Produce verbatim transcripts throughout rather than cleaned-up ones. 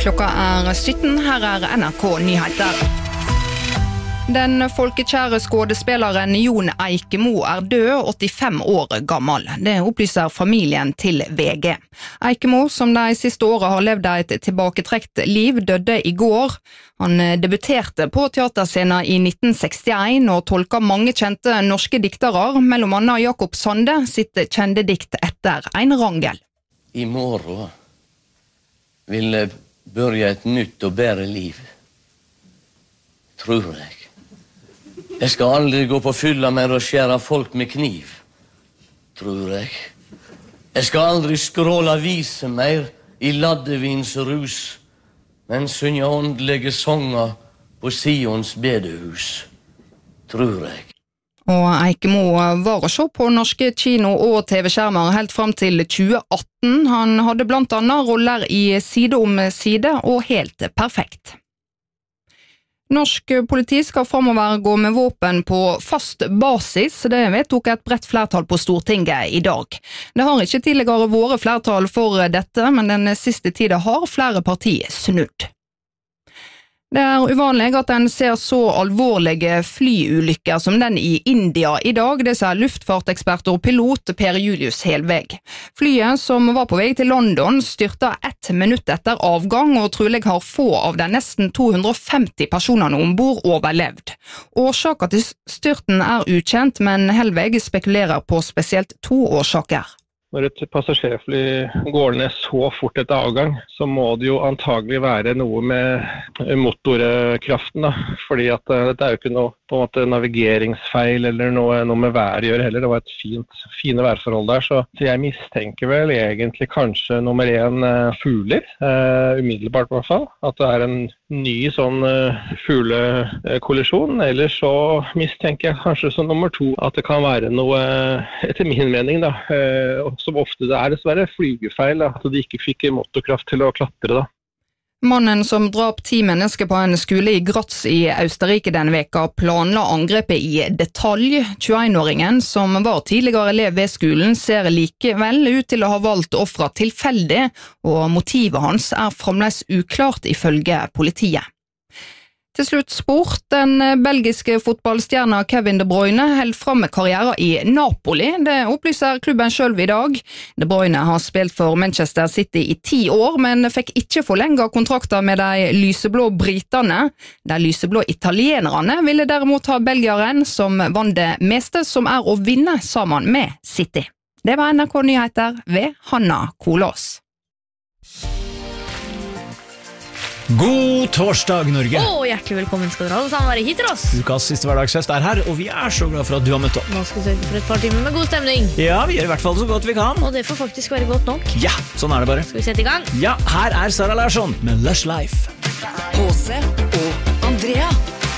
Klokka er sytten, her er N R K Nyheter. Den folkekjære skådespeleren Jon Eikemo er død, åttifem år gammel. Det opplyser familien til V G. Eikemo, som de siste årene har levd et tilbaketrekt liv, døde i går. Han debuterte på teaterscenen i nitten sekstien og tolka mange kjente norske diktere, mellom annet Jakob Sande sitt kjente dikt Etter ein rangel. I morgen vil jeg begynne et nytt og bedre liv, tror jeg. Jeg skal aldri gå på fylla mer og skjære folk med kniv, tror jeg. Jeg skal aldri skråle aviser mer i laddevins rus, men synge åndelige sanger på Sions bedehus, tror jeg. Og Eikemo var å se på norske kino- og T V-skjermer helt fram til tjue atten. Han hadde blant annet roller i Side om side og Helt perfekt. Norsk politi skal fremover gå med våpen på fast basis. Det vedtok et bredt flertall på Stortinget i dag. Det har ikke tidligere vært flertall for dette, men den siste tiden har flere partier snudd. Det er uvanlig at en ser så alvorlige flyulykker som den i India i dag, det sier luftfartekspert og pilot Per Julius Helveg. Flyet, som var på vei til London, styrtet ett minutt etter avgang, og trolig har få av de nesten to hundre og femti personene ombord overlevd. Årsaken til styrten er ukjent, men Helveg spekulerer på spesielt to årsaker. Når et passasjerfly går ned så fort etter avgang, så må det jo antagelig være noe med motorkraften, da. Fordi at dette er jo ikke noe på en måte navigeringsfeil eller noe, noe med været å gjøre heller. Det var et fint, fine værforhold der, så, så jeg mistenker vel egentlig kanskje nummer en uh, fugler, uh, umiddelbart i hvert fall. At det er en ny sånn uh, fuglekollisjon, eller så mistenker jeg kanskje som nummer to at det kan være noe, etter min mening da, uh, som ofte det er dessverre flygefeil, da, at de ikke fikk motorkraft til å klatre da. Mannen som drap ti mennesker på en skole i Graz i Østerrike den veka planla angrepet i detalj. tjueen-åringen, som var tidligere elev ved skolen, ser likevel ut til å ha valgt offeret tilfeldig, og motivet hans er fremdeles uklart ifølge politiet. Til slutt sport. Den belgiske fotballstjerna Kevin De Bruyne held fram med karrieren i Napoli. Det opplyser klubben selv i dag. De Bruyne har spilt for Manchester City i ti år, men fikk ikke forlenget kontrakter med de lyseblå britene. De lyseblå italienerne ville derimot ha belgieren, som vann det meste som er å vinne sammen med City. Det var N R K Nyheter ved Hanna Kolås. God torsdag, Norge! Åh, hjertelig velkommen skal dere alle sammen være hit til oss. Ukas siste hverdagsfest er her, og vi er så glad for at du har møtt opp. Nå skal vi søke for et par timer med god stemning. Ja, vi gjør i hvert fall så godt vi kan. Og det får faktisk være godt nok. Ja, sånn er det bare. Skal vi sette i gang? Ja, her er Sara Larsson med Lush Life. H C og Andrea.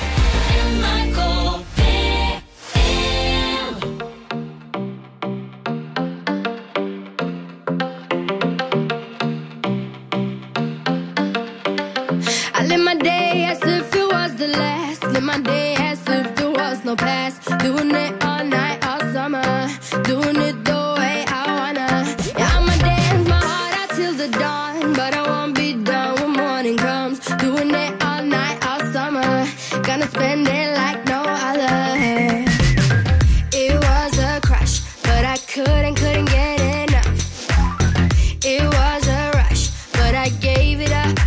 Live my day as if it was the last. Live my day as if there was no past. Doing it all night, all summer. Doing it the way I wanna. Yeah, I'ma dance my heart out till the dawn, but I won't be done when morning comes. Doing it all night, all summer. Gonna spend it like no other. It was a crush, but I couldn't, couldn't get enough. It was a rush, but I gave it up.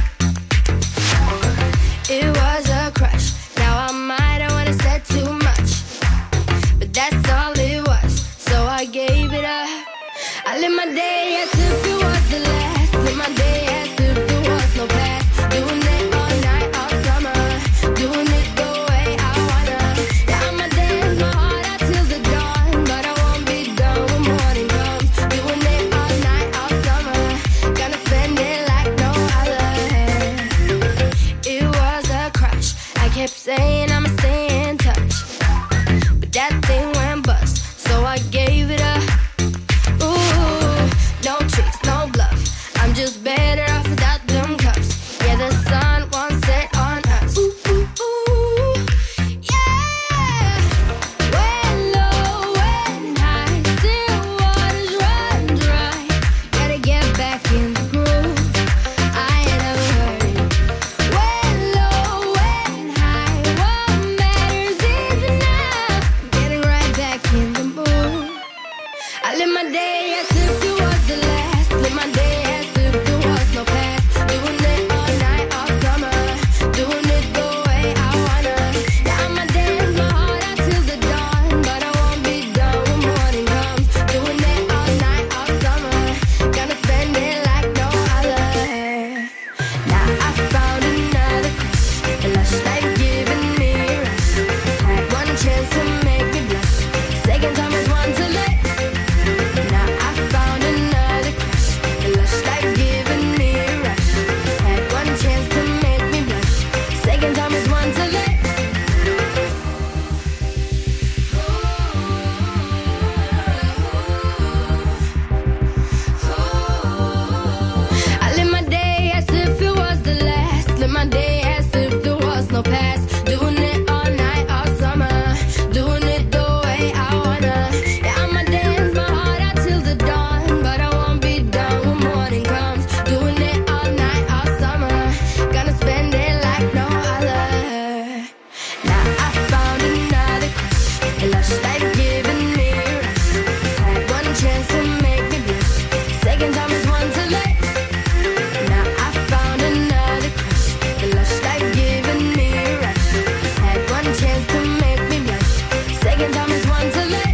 It was a crush. Now I might have wanna said too much, but that's all it was. So I gave it up. I live my day as if it was the last. Live my day as if there was no past. Doing it all night, all summer. Doing it the way I wanna. Yeah, I'ma dance my heart out till the dawn, but I won't be done when morning comes. Doing it all night, all summer. Gonna spend it like no other. It was a crush. I kept saying I'ma stay in touch, but that thing went bust, so I gave it up. Ooh, no tricks, live my day as if it was the last. Live my day as if there was no past. Doing it all night, all summer. Doing it the way I wanna. Yeah, I'ma dance my heart out till the dawn, but I won't be done when morning comes. Doing it all night, all summer. Gonna spend it like no other. Now I found another crush. A lush life giving me a rush. Had one chance to make me blush. Second time is one to let. Now I found another crush. A lush life giving me a rush. Had one chance to make me blush. Second time is one to let. I live my day as if it was the last. Live my day as if there was no past. Doing it all night, all summer. Doing it the way I wanna. Yeah, I'ma dance my heart out till the dawn, but I won't be done when morning comes. Doing it all night, all summer. Gonna spend it like no other. Now I found another crush. A lush life giving me a rush. Had one chance to make me blush. Second time is one to let. Now I found another crush. A lush life giving me a rush. Had one chance to make me blush. Second time is one to let.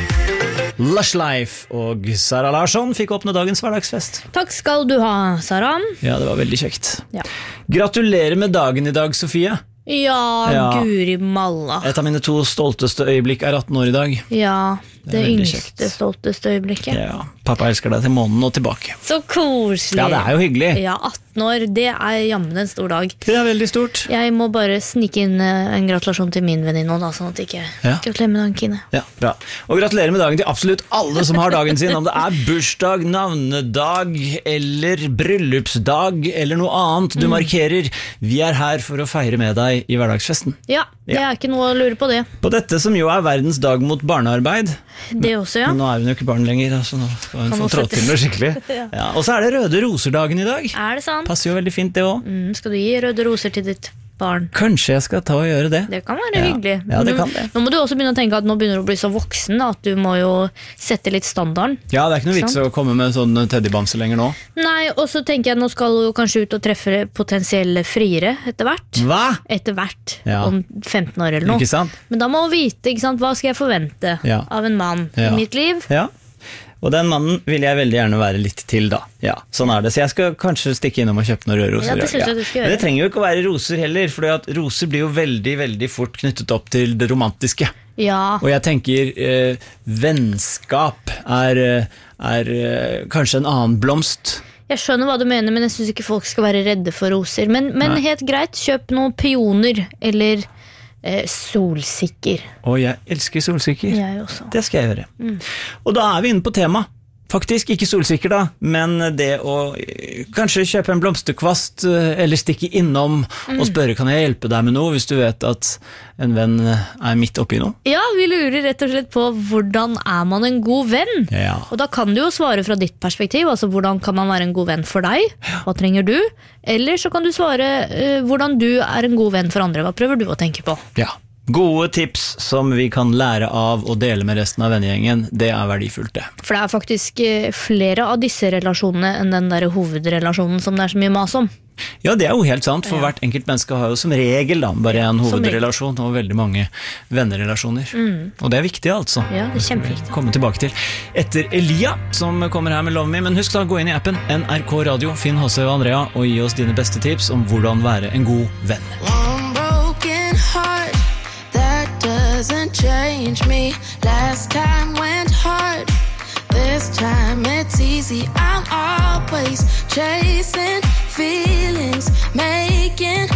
Lush Life og Sara Larsson fikk åpne dagens hverdagsfest. Takk skal du ha, Sara. Ja, det var veldig kjekt. Ja. Gratulerer med dagen i dag, Sofie. Ja, Ja. Guri malla. Et av mine to stolteste øyeblikk er atten år i dag. Ja, Det det, er veldig yngste, kjekt. stolteste øyeblikket. Ja, pappa elsker deg til månen og tilbake. Så koselig. Ja, det er jo hyggelig. Ja, atten år, det er jammen en stor dag. Det er veldig stort. Jeg må bare snike inn eh, en gratulasjon til min venninne nå, da, sånn at ikke Ja. gratulerer med dagen, Kine. Ja, bra. Og gratulerer med dagen til absolutt alle som har dagen sin, om det er bursdag, navnedag eller bryllupsdag eller noe annet du markerer. Vi er her for å feire med deg i hverdagsfesten. Ja, det Ja. er ikke noe å lure på det. På dette som jo er verdens dag mot barnearbeid. Det også, ja. Men nå er hun jo ikke barn lenger, så nå skal hun Kan få hun trådt sette- til noe skikkelig. Ja. Ja, og så er det Røde roser-dagen i dag. Er det sant? Passer jo veldig fint det også. Mm, skal du gi røde roser til ditt barn? Kanskje jeg skal ta og gjøre det. Det kan være Ja. hyggelig. Ja, det Men kan det. Nå må du også begynne å tenke at nå begynner du å bli så voksen da, at du må jo sette litt standarden. Ja, det er ikke noe vits å komme med sånn teddybamse lenger nå. Nei, og så tenker jeg nå skal du kanskje ut og treffe potensielle friere etter hvert. Hva? Etter hvert, Ja. om femten år eller noe. Ikke sant? Men da må hun vite, ikke sant, hva skal jeg forvente Ja. av en mann Ja. i mitt liv? Ja. Og den mannen vil jeg veldig gjerne være litt til da. Ja, sånn er det. Så jeg skal kanskje stikke innom og kjøpe noen røde roser. Ja, det synes jeg du skal gjøre. Men det trenger jo ikke å være roser heller, for roser blir jo veldig, veldig fort knyttet opp til det romantiske. Ja, Og jeg tenker eh, vennskap er, eh, er eh, kanskje en annen blomst. jeg skjønner hva du mener, men jeg synes ikke folk skal være redde for roser. Men, men Nei. helt greit, kjøp noen pioner eller eh, solsikker. Og jeg elsker solsikker. Jeg også. Det skal jeg gjøre. Og da er vi inne på tema. Faktisk ikke solsikker da, men det å eh, kanskje kjøpe en blomsterkvast eh, eller stikke innom og spørre kan jeg hjelpe deg med noe hvis du vet at en venn er midt oppi noe. Ja, vi lurer rett og slett på hvordan er man en god venn? Ja. Og da kan du jo svare fra ditt perspektiv, altså hvordan kan man være en god venn for deg? Hva trenger du? Eller så kan du svare eh, hvordan du er en god venn for andre. Hva prøver du å tenke på? Ja. Gode tips som vi kan lære av og dele med resten av vennegjengen, det er verdifullt det. For det er faktisk eh, flere av disse relasjonene enn den der hovedrelasjonen som det er så mye mas om. Ja, det er jo helt sant, for hvert enkelt menneske har jo som regel da, bare en som regel. hovedrelasjon og veldig mange vennerelasjoner. Og det er viktig altså. Ja, det er kjempeviktig. Komme tilbake til etter Elia, som kommer her med Love Me. Men husk da, gå inn i appen N R K Radio, finn H C og Andrea, og gi oss dine beste tips om hvordan være en god venn. One broken heart that doesn't change me. Last time went hard. This time it's easy. I'm always chasing feelings, making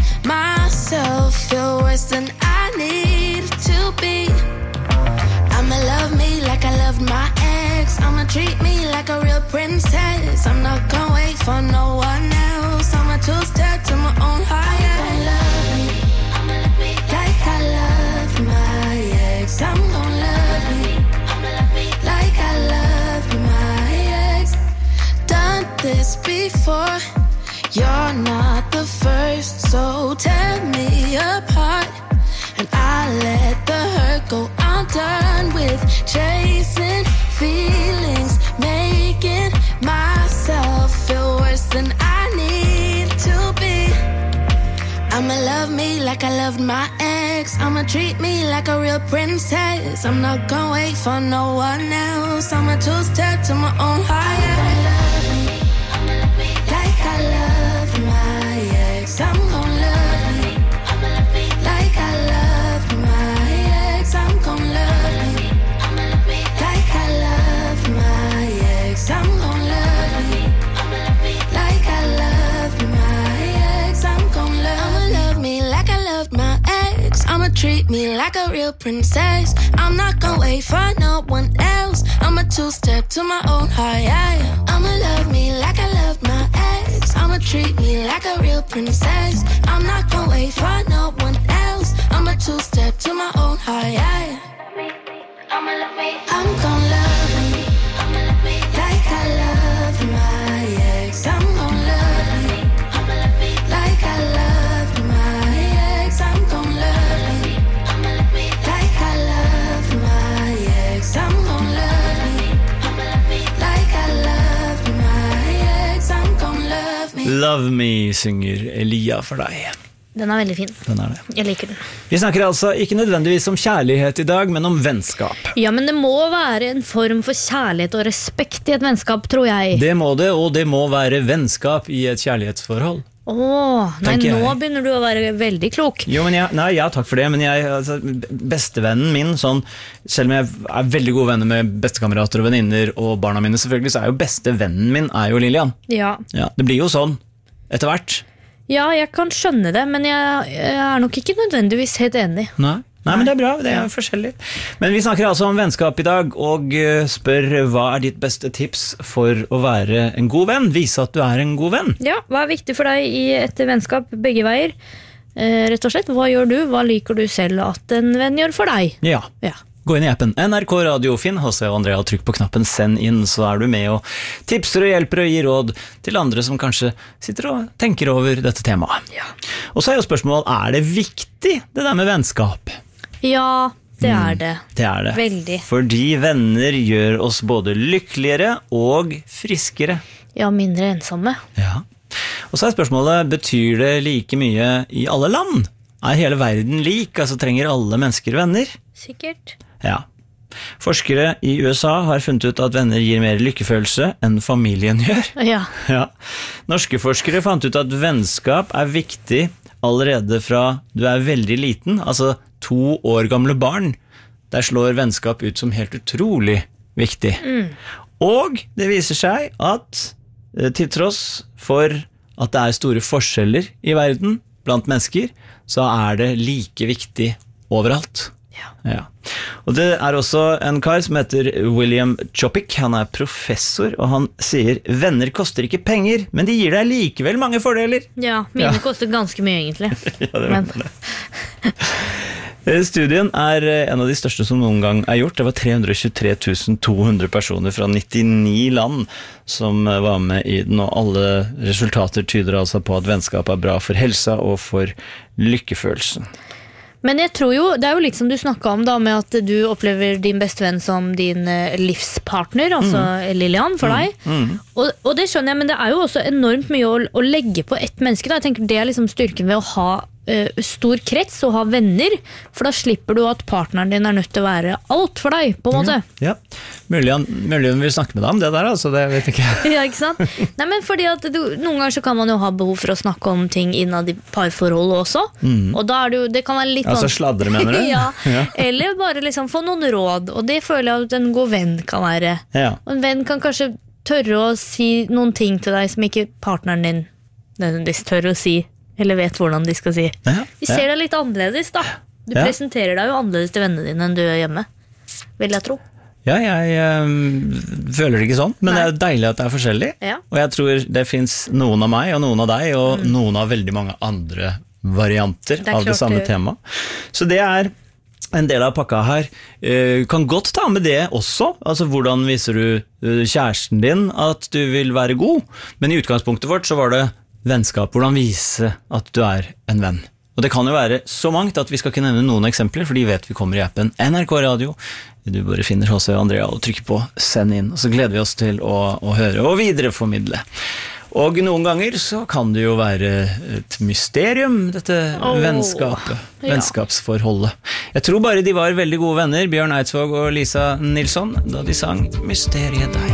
myself feel worse than I need to be. I'ma love me like I loved my ex. I'ma treat me like a real princess. I'm not gonna wait for no one else. I'ma two-step to my own higher. I'm gonna love me, I'ma love me like I love my ex. I'm gonna love me, I'ma love me like I love my ex. Done this before. You're not the first, so tear me apart. And I let the hurt go. I'm done with chasing feelings. I'ma love me like I loved my ex. I'ma treat me like a real princess. I'm not gonna wait for no one else. I'ma two-step to my own heart. I'ma love me, I'ma love me like I loved my ex. I'm gonna love me, I'ma love me like I loved my ex. I'm gonna love me, I'ma love me like I loved my ex. I'm gonna love me, I'ma love me like I loved my ex. I'm gonna love, I'ma love me like I loved my ex. I'ma treat me like a real princess. I'm not gonna wait for no one else. I'ma two-step to my own heart, yeah, yeah. I'ma love me like I loved my ex. I'ma treat me like a real princess. I'm not gonna wait for no one else. I'ma two-step to my own heart, yeah, yeah. I'ma love me, I'm gonna love me, I'ma love me like I loved my ex. I'm gonna love me, I'ma love me like I loved my ex. I'm gonna love me, I'ma love me like I loved my ex. I'm gonna love me, I'ma love me like I loved my ex. I'm gonna love me. Love Me synger Elia for deg. Den er veldig fin. Den er det. Jeg liker den. Vi snakker altså ikke nødvendigvis om kjærlighet i dag, men om vennskap. Ja, men det må være en form for kjærlighet og respekt i et vennskap, tror jeg. Det må det, og det må være vennskap i et kjærlighetsforhold. Åh, nei, Tenker nå jeg. begynner du å være veldig klok. Jo, men jeg, nei, ja, takk for det, men jeg, altså, bestevennen min, sånn, selv om jeg er veldig gode venner med bestekamerater og venninner og barna mine selvfølgelig, så er jo bestevennen min er jo Lilian. Ja. Ja, det blir jo sånn, etter hvert. Ja, jeg kan skjønne det, men jeg, jeg er nok ikke nødvendigvis helt enig. Nei. Nei, men det er bra, det er forskjellig. Men vi snakker altså om vennskap i dag, og spør hva er ditt beste tips for å være en god venn? Vise at du er en god venn. Ja, hva er viktig for deg i et vennskap begge veier? Eh, rett og slett, hva gjør du? Hva liker du selv at en venn gjør for deg? Ja. Ja. Gå inn i appen N R K Radio, finn H C og Andrea og trykk på knappen send inn, så er du med og tipser og hjelper og gir råd til andre som kanskje sitter og tenker over dette temaet. Ja. Og så er jo spørsmålet, er det viktig det der med vennskap? Ja, det er det. Det er det. Veldig. Fordi venner gjør oss både lykkeligere og friskere. Ja, mindre ensomme. Ja. Og så er spørsmålet, betyr det like mye i alle land? Er hele verden lik, altså trenger alle mennesker venner? Sikkert. Ja. Forskere i U S A har funnet ut at venner gir mer lykkefølelse enn familien gjør. Ja. Ja. Norske forskere fant ut at vennskap er viktig allerede fra du er veldig liten, altså to år gamle barn. Der slår vennskap ut som helt utrolig viktig. Mm. Og det viser seg at til tross for at det er store forskjeller i verden blant mennesker, så er det like viktig overalt. Ja. Ja. Og det er også en kar som heter William Chopik. Han er professor, og han sier venner koster ikke penger, men de gir deg likevel mange fordeler. Ja, mine Ja. koster ganske mye egentlig. Ja, det Men- var det. Studien er en av de største som noen gang er gjort. Det var tre hundre og tjuetre tusen to hundre personer fra nittini land som var med i den, og alle resultater tyder altså på at vennskap er bra for helsa og for lykkefølelsen. Men jeg tror jo, det er jo litt som du snakket om da, med at du opplever din bestevenn som din eh, livspartner, altså Lilian, for deg. Og, og det skjønner jeg, men det er jo også enormt mye å, å legge på ett menneske. Da. Jeg tenker det er liksom styrken ved å ha eh, stor krets og ha venner, for da slipper du at partneren din er nødt til å være alt for deg, på en måte. Ja, mulig han, mulig han vil snakke med deg om det der, altså, det vet ikke jeg. Ja, ikke sant? Nei, men fordi at du, noen ganger så kan man jo ha behov for å snakke om ting innad i parforholdet også, og da er det jo, det kan være litt Altså sladre, mener du? ja, Ja. eller bare liksom få noen råd, og det føler jeg at en god venn kan være. Ja. Og en venn kan kanskje tørre å si noen ting til deg som ikke partneren din nødvendigvis tør å si, eller vet hvordan de skal si. Ja, De ser deg litt annerledes da. Du Ja. presenterer deg jo annerledes til vennene dine enn du gjør hjemme, vil jeg tro. Ja, jeg øhm, føler det ikke sånn, men Nei. det er deilig at det er forskjellig. Ja. Og jeg tror det finnes noen av meg og noen av deg, og noen av veldig mange andre varianter Det er av det klart samme det. temaet. Så det er en del av pakka her. Eh, kan godt ta med det også, altså hvordan viser du eh, kjæresten din at du vil være god, men i utgangspunktet vårt så var det vennskap, hvordan vise at du er en venn. Og det kan jo være så mangt at vi skal ikke nevne noen eksempler, for de vet vi kommer i appen N R K Radio. Du bare finner H C og Andrea og trykker på send inn, og så gleder vi oss til å, å høre og videreformidle. Og noen ganger så kan det jo være et mysterium, dette Åh, vennskapet, ja. vennskapsforholdet. Jeg tror bare de var veldig gode venner, Bjørn Eidsvåg og Lisa Nilsson, da de sang Mysteriet deg.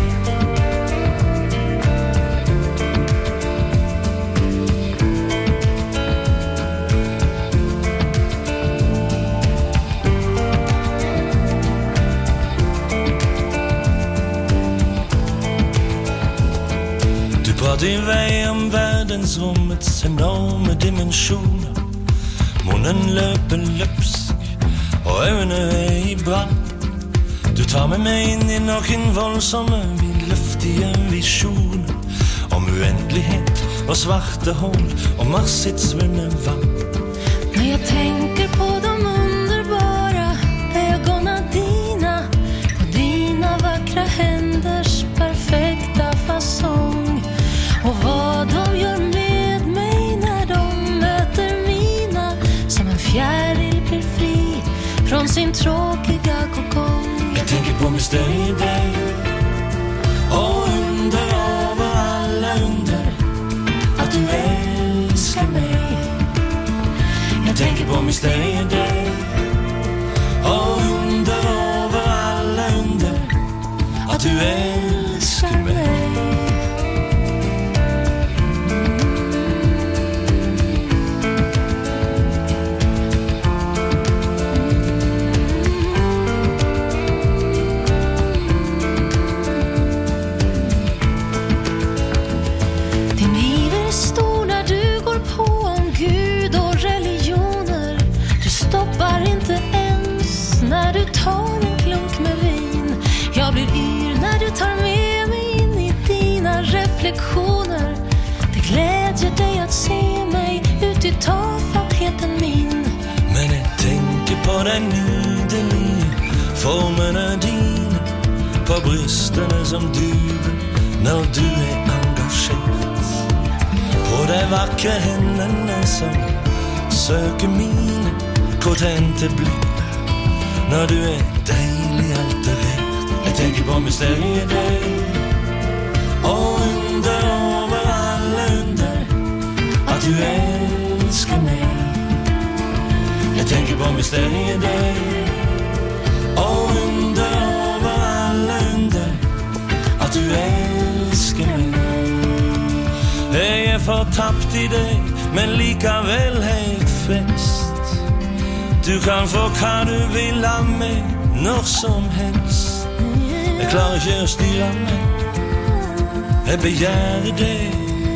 I vei om verdensrommets enorme dimensjoner. Munnen løper løpsk, og øynene er i brann. Du tar med meg inn i noen voldsomme, vidløftige visjoner om uendelighet og svarte hål og Mars sitt svunne vann. När jag tänker på de underbara ögonen dina och dina vackra händers perfekta fasong. Och vad de gör med mig när de möter mina. Som en fjäril blir fri från sin tråkiga kokong. Jag tänker på mysteriet dig och under över alla under att du älskar mig. Jag tänker på mysteriet dig och under över alla under att du älskar mig. När du tar en klunk med vin. Jag blir yr när du tar med mig in i dina reflektioner. Det glädjer dig att se mig ut i tafattheten min. Men jag tänker på den nydelige formerna dina, på brystene som duver när du är engagerad, på de vackra händene som söker mine potente blick. När du är dejlig alterert. Jag tänker på mysteriet dig och under över alla under att du älskar mig. Jag tänker på mysteriet dig och under över alla under att du älskar mig. Jag är förtappt i dig men likaväl helt fest. Du kan få hva du vil av meg når som helst. Jeg klarer ikke å styre meg, jeg begjærer deg.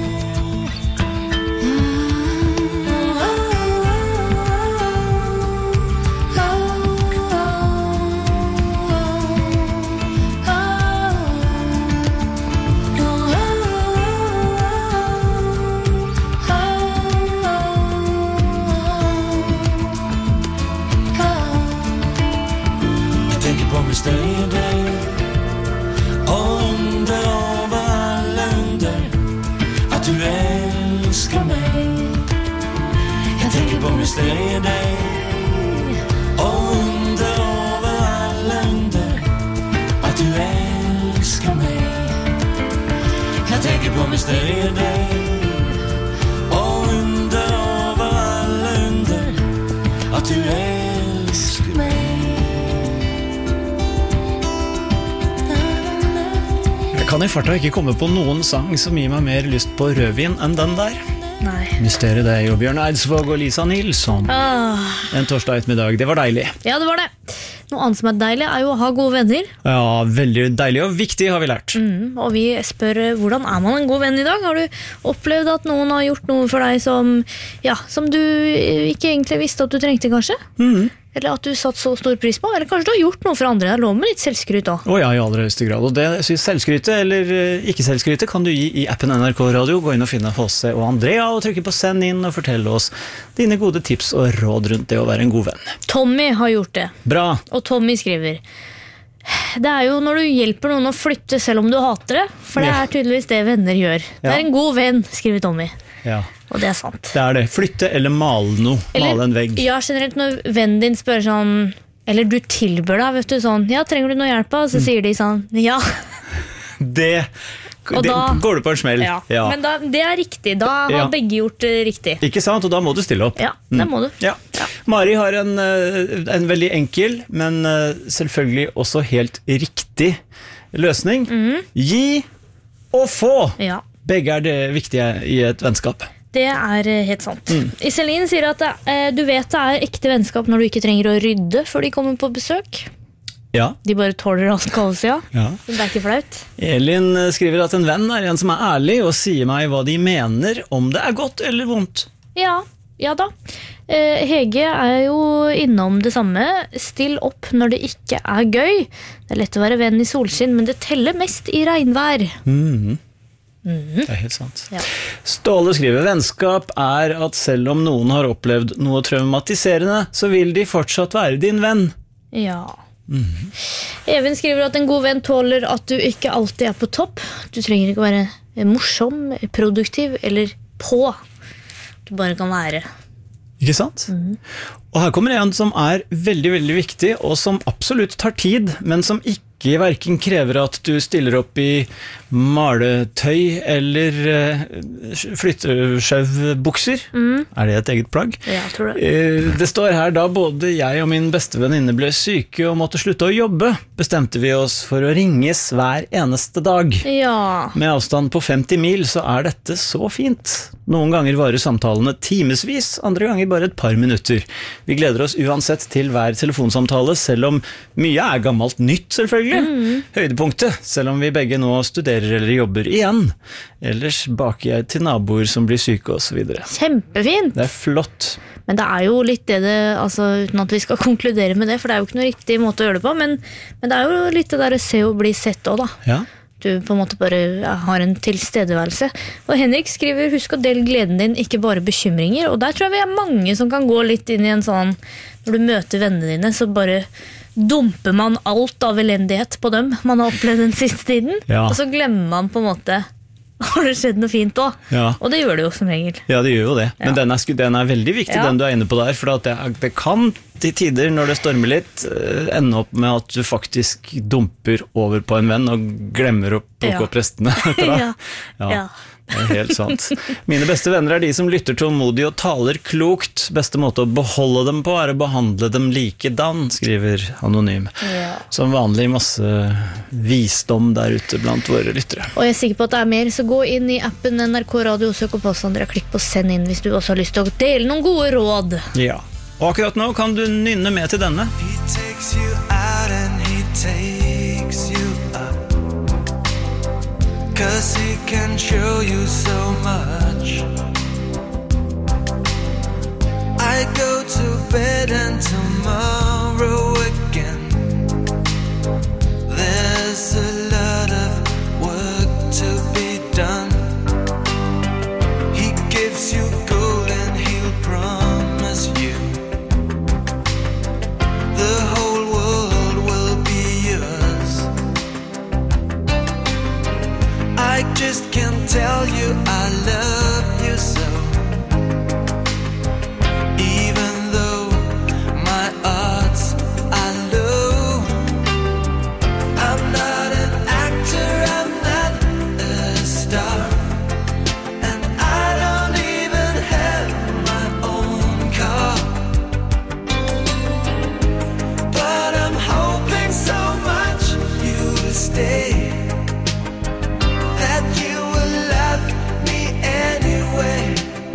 Mysteriet dig och under över alla under att du älskar mig. Jag tänker på mysteriet dig och under över alla under att du älskar mig. Jag tänker på mysteriet dig och under över alla under att du älskar mig. Kan i farta ikke komme på noen sang som gir meg mer lyst på rødvin enn den der. Nei. Mysteriet deg og Bjørn Eidsvåg og Lisa Nilsson. Ah. En torsdag ettermiddag, det var deilig. Ja, det var det. Noe annet som er deilig er jo å ha gode venner. Ja, veldig deilig og viktig har vi lært. Mm, og vi spør, hvordan er man en god venn i dag? Har du opplevd at noen har gjort noe for deg som, ja, som du ikke egentlig visste at du trengte kanskje? Mhm. Eller at du satt så stor pris på? Eller kanskje du har gjort noe for andre? Jeg lover med litt selvskryt også. Å ja, i aller høyeste grad. Og det synes selvskryte, eller ikke selvskryte, kan du gi i appen N R K Radio. Gå inn og finne H C og Andrea, og trykke på send inn og fortelle oss dine gode tips og råd rundt det å være en god venn. Tommy har gjort det. Bra. Og Tommy skriver: det er jo når du hjelper noen å flytte selv om du hater det, for det Ja. er tydeligvis det venner gjør. Det Ja. er en god venn, skriver Tommy. Ja, Og det er sant. det er det. Flytte eller male noe. Male en vegg. Ja, generelt når vennen din spør sånn, eller du tilbør deg, vet du, sånn, ja, trenger du noe hjelp av? Så sier de sånn, ja. Det Og det, da, går du på en smell. Ja. Ja. Men da, det er riktig, da har ja. begge gjort det riktig. Ikke sant, og da må du stille opp. Ja, det må du. Ja. Ja. Mari har en, en veldig enkel, men selvfølgelig også helt riktig løsning. Mm. Gi og få. Ja. Begge er det viktige i et vennskap. Det er helt sant. Mm. Iselin sier at det, du vet det er ekte vennskap når du ikke trenger å rydde før de kommer på besøk. Ja. De bare tåler alt kalles, ja. ja. Det er ikke flaut. Elin skriver at en venn er en som er ærlig og sier meg hva de mener, om det er godt eller vondt. Ja, ja da. Eh, Hege er jo innom det samme. Still opp når det ikke er gøy. Det er lett å være venn i solskinn, men det teller mest i regnvær. Mhm. Mm-hmm. Det er helt sant. Ja. Ståle skriver vennskap er at selv om noen har opplevd noe traumatiserende, så vil de fortsatt være din venn. Ja. Mm-hmm. Even skriver at en god venn tåler at du ikke alltid er på topp. Du trenger ikke være morsom, produktiv eller på. Du bare kan være. Ikke sant? Mm-hmm. Og her kommer en som er veldig, veldig viktig, og som absolutt tar tid, men som ikke hverken krever at du stiller opp i maletøy eller uh, flytteskjøvbukser. Mm. Er det et eget plagg? Ja, jeg tror det. Uh, det står her da både jeg og min beste venninne ble syke og måtte slutte å jobbe, bestemte vi oss for å ringes hver eneste dag. Ja. Med avstand på femti mil så er dette så fint. Noen ganger varer samtalene timesvis, andre ganger bare et par minutter. Vi gleder oss uansett til hver telefonsamtale, selv om mye er gammelt nytt selvfølgelig. Mm. Høydepunktet, selv om vi begge nå studerer eller jobber igjen. Ellers baker jeg til naboer som blir syke og så videre. Kjempefint! Det er flott. Men det er jo litt det det, altså uten at vi skal konkludere med det, for det er jo ikke noe riktig måte å gjøre det på, men, men det er jo litt det der å se og bli sett også da. Ja. Du på en måte bare har en tilstedeværelse. Og Henrik skriver, husk å dele gleden din, ikke bare bekymringer. Og der tror jeg vi er mange som kan gå litt inn i en sånn, når du møter vennene dine, så bare dumper man alt av elendighet på dem man har opplevd den siste tiden. Ja. Og så glemmer man på en måte, har det skjedd noe fint også? Ja. Og det gjør det jo som regel. Ja, det gjør jo det. Men ja. den, er, den er veldig viktig, ja. den du er inne på der, for at det, det kan til tider, når det stormer litt, ende opp med at du faktisk dumper over på en venn og glemmer å plukke ja. opp restene. ja. ja. ja. Det er helt sant. Mine beste venner er de som lytter tålmodig og taler klokt. Beste måte å beholde dem på er å behandle dem likedan, skriver Anonym. Ja. Som vanlig masse visdom der ute blant våre lyttere. Og jeg er sikker på at det er mer, så gå inn i appen N R K Radio og søk opp oss, Andrea. Klikk på send inn hvis du også har lyst til å dele noen gode råd. Ja, og akkurat nå kan du nynne med til denne. He takes you out and he takes you up. 'Cause he can show you so much. I go to bed and tomorrow again. There's a lot of work to be done. He gives you gold and he'll promise you the whole world will be yours. I just can't tell you I love you so. Even though my odds are low, I'm not an actor, I'm not a star, and I don't even have my own car. But I'm hoping so much you'll stay, that you will love me anyway.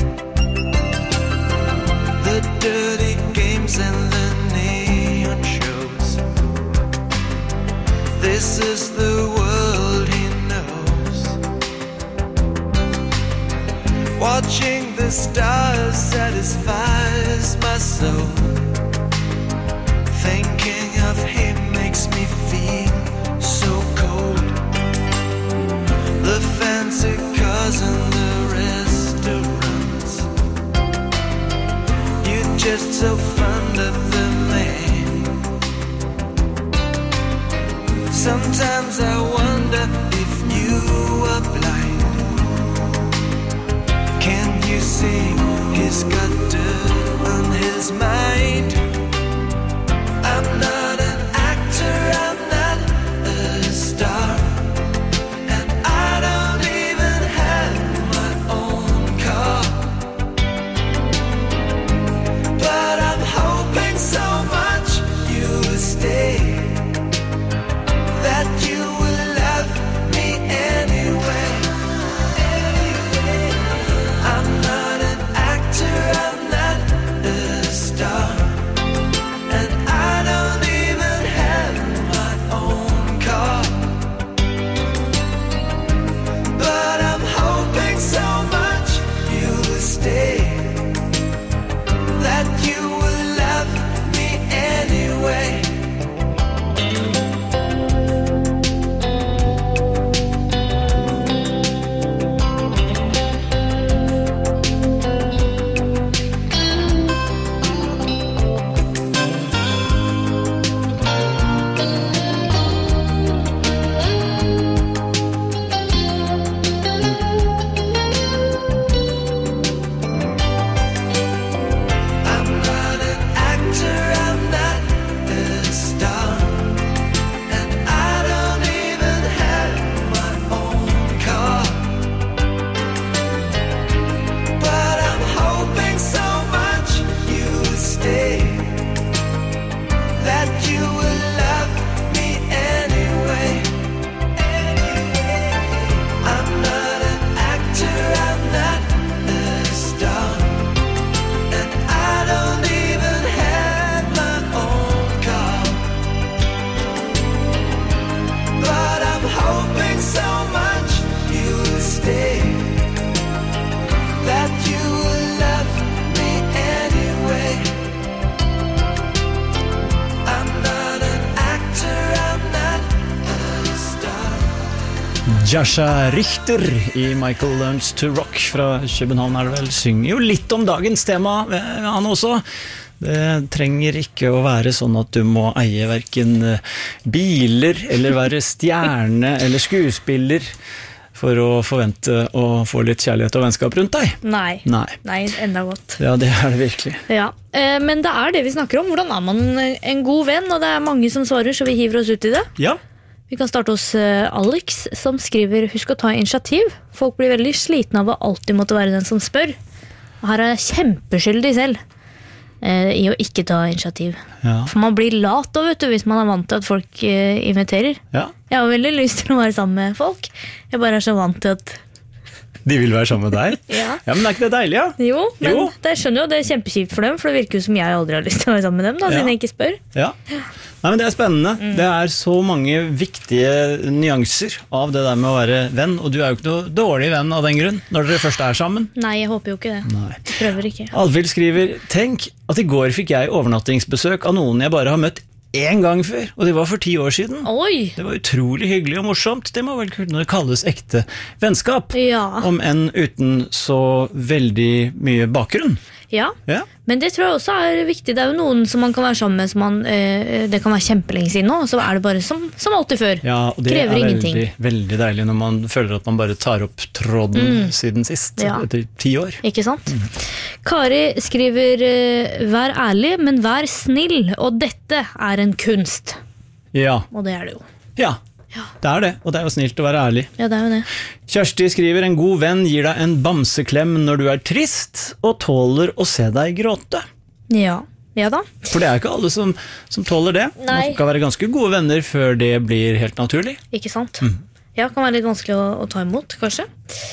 The dirty games and the neon shows, this is the world he knows. Watching the stars satisfies my soul. Thinking of him makes me feel so cold. The fancy cars and the restaurants, you're just so fond of the man. Sometimes I wonder if you are blind. Can you see he's got dirt on his mind? I'm not an actor, I'm not a star, and I don't Jascha Richter i Michael Learns to Rock fra København er det vel, synger jo litt om dagens tema, han også. Det trenger ikke å være sånn at du må eie hverken biler, eller være stjerne eller skuespiller for å forvente å få litt kjærlighet og vennskap rundt deg. Nei, Nei, Nei enda godt. Ja, det er det virkelig. Ja, eh, men det er det vi snakker om. Hvordan er man en god venn? Og det er mange som svarer, så vi hiver oss ut i det. Ja. Vi kan starte hos Alex, som skriver: husk å ta initiativ. Folk blir veldig slitne av å alltid måtte være den som spør. Og her er jeg kjempeskyldig selv eh, i å ikke ta initiativ. Ja. For man blir lat da, vet du, hvis man er vant til at folk eh, inviterer. Ja. Jeg har veldig lyst til å være sammen med folk. Jeg bare er så vant til at De vil være sammen med deg? Ja. Ja, men er ikke det deilig, ja? Jo, men Jo. det skjønner jo, det er kjempekjipt for dem, for det virker jo som jeg aldri har lyst til å være sammen med dem, da, Ja. siden jeg ikke spør. Ja. Nei, men det er spennende. Det er så mange viktige nyanser av det der med å være venn, og du er jo ikke noe dårlig venn av den grunn, når dere først er sammen. Nei, jeg håper jo ikke det. Nei. Jeg prøver ikke. Alvhild skriver: tenk at i går fikk jeg overnattingsbesøk av noen jeg bare har møtt en gang før, og det var for ti år siden. Oi! Det var utrolig hyggelig og morsomt. Det må vel kunne kalles ekte vennskap, Ja. om enn uten så veldig mye bakgrunn. Ja, Ja. men det tror jeg også er viktig. Det er jo noen som man kan være sammen med, som man, eh, det kan være kjempelenge siden nå, og så er det bare som, som alltid før. Ja, og det Krever er ingenting. veldig, veldig deilig når man føler at man bare tar opp tråden siden sist, Ja. etter ti år. Ikke sant? Kari skriver: eh, vær ærlig, men vær snill, og dette er en kunst. Ja, Og det er det jo. ja, det er det, og det er jo snilt å være ærlig. Ja, det er jo det. Kjersti skriver: en god venn gir deg en bamseklem når du er trist, og tåler å se deg gråte. Ja, ja da. For det er ikke alle som, som tåler det. Nei. Man kan være ganske gode venner før det blir helt naturlig. Ikke sant? Ja, kan være litt vanskelig å, å ta imot, kanskje.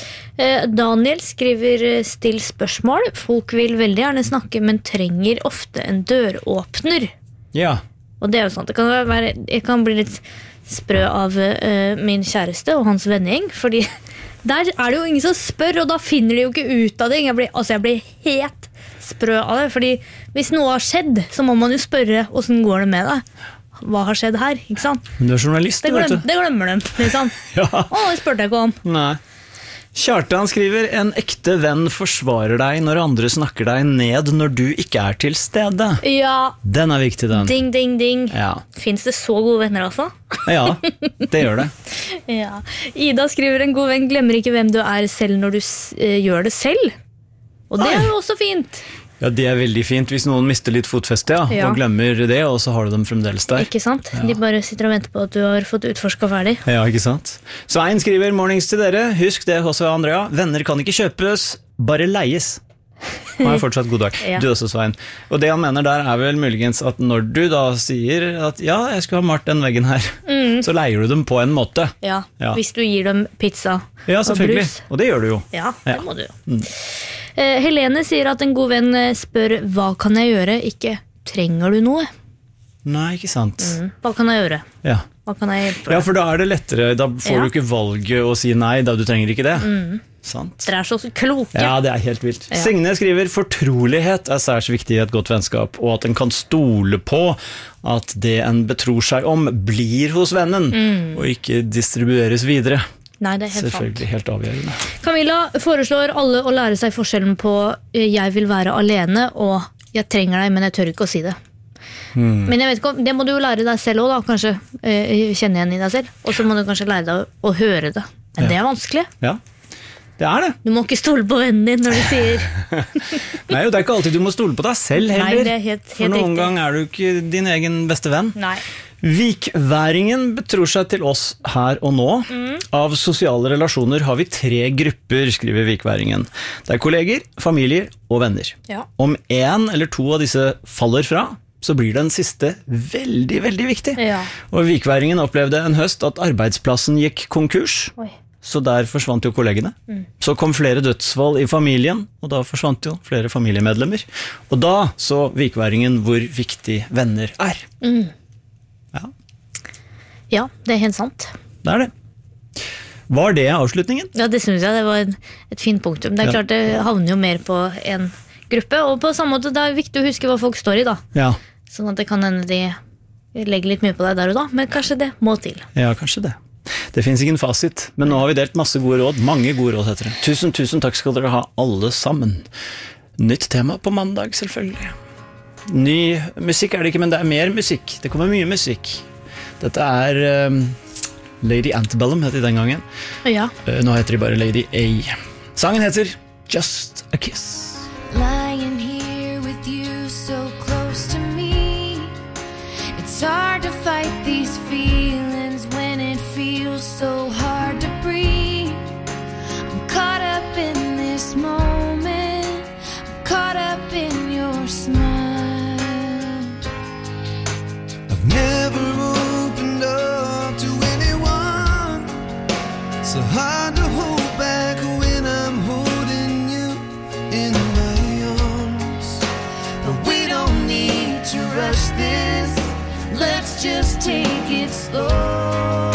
Eh, Daniel skriver: eh, still spørsmål. Folk vil veldig gjerne snakke, men trenger ofte en døråpner. Ja, Og det er jo sant. Det kan være, jeg kan bli litt sprø av eh, min kjæreste og hans vennegjeng, fordi der er det jo ingen som spør, og da finner de jo ikke ut av det. Jeg blir, altså jeg blir helt sprø av det, fordi hvis noe har skjedd, så må man jo spørre: hvordan går det med deg? Hva har skjedd her? Ikke sant? men du er journalist, Det, du vet glem, du. det glemmer de, liksom. Ja. Å, det spurte jeg ikke om. Nei. Kjartan skriver: en ekte venn forsvarer deg når andre snakker deg ned når du ikke er til stede. Ja, Den er viktig, den. ding, ding, ding. Ja, Finns det så gode venner, altså? ja, det gjør det. Ja. Ida skriver: en god venn glemmer ikke hvem du er selv når du s- eh, gjør det selv. Og det Oi. er jo også fint. Ja, det er veldig fint hvis noen mister litt fotfeste, ja, Ja. og glemmer det, og så har du dem fremdeles der. Ikke sant? De bare sitter og venter på at du har fått utforska ferdig. Ja, ikke sant? Svein skriver: mornings til dere. Husk det, H C Andrea. Venner kan ikke kjøpes, bare leies. Han er fortsatt god dag. Ja. Du også, Svein. Og det han mener der er vel muligens at når du da sier at ja, jeg skulle ha malt den veggen her, så leier du dem på en måte. Ja, Ja. Hvis du gir dem pizza Ja, og selvfølgelig. brus. Og det gjør du jo. Ja, det Ja. må du jo. Eh, Helene sier at en god venn eh, spør: hva kan jeg gjøre? Ikke trenger du noe? Nei, ikke sant. Hva kan jeg gjøre? Ja. Hva kan jeg hjelpe Ja, deg? for da er det lettere. Da får Ja. du ikke valget å si nei, da du trenger ikke det. Sant? Dere er så kloke. Ja, det er helt vilt. Ja. Signe skriver: fortrolighet er særs viktig i et godt vennskap, og at en kan stole på at det en betror seg om, blir hos vennen, og ikke distribueres videre. Nei, det er helt sant. Selvfølgelig helt avgjørende. Camilla foreslår alle å lære seg forskjellen på eh, jeg vil være alene og jeg trenger deg, men jeg tør ikke å si det. Men jeg vet ikke om, det må du jo lære deg selv også da, kanskje eh, kjenne igjen i deg selv. Og så må du kanskje lære deg å, å høre det. Men Ja. det er vanskelig. Ja, det er det. Du må ikke stole på vennen din når du sier Nei, og det er ikke alltid du må stole på deg selv Nei, heller. det er helt, For helt noen riktig. gang er du ikke din egen beste venn. Nei. Vikværingen betror seg til oss her og nå. Av sosiale relasjoner har vi tre grupper, skriver Vikværingen. Det er kolleger, familier og venner. Ja. Om en eller to av disse faller fra, så blir den siste veldig, veldig viktig. Ja. Og Vikværingen opplevde en høst at arbeidsplassen gikk konkurs, Oi. så der forsvant jo kollegene. Så kom flere dødsfall i familien, og da forsvant jo flere familiemedlemmer. Og da så Vikværingen hvor viktig venner er. Ja, Ja, det er helt sant. det er det. Var det avslutningen? Ja, det synes jeg det var en, et fint punktum. Det er Ja. klart det havner jo mer på en gruppe, og på samme måte det er viktig å huske hva folk står i da. Ja, Sånn at det kan hende de legger litt mye på deg der og da, men kanskje det må til. ja kanskje det. Det finnes ingen fasit, men nå har vi delt masse gode råd, mange gode råd heter det. Tusen, tusen takk skal dere ha alle sammen. Nytt tema på mandag, selvfølgelig. Ny musikk er det ikke, men det er mer musikk. Det kommer mye musikk. Dette er um, Lady Antebellum, heter de den gangen. Ja. Uh, nå heter de bare Lady A. Sangen heter Just a Kiss. Lying here with you so close to me. It's hard to fight these feelings when it feels so hard to breathe. I'm caught up in this moment. I'm caught up in your smile. I've never opened up to anyone. So hard to hold back when I'm holding you in my arms. But we don't need to rush this. Let's just take it slow.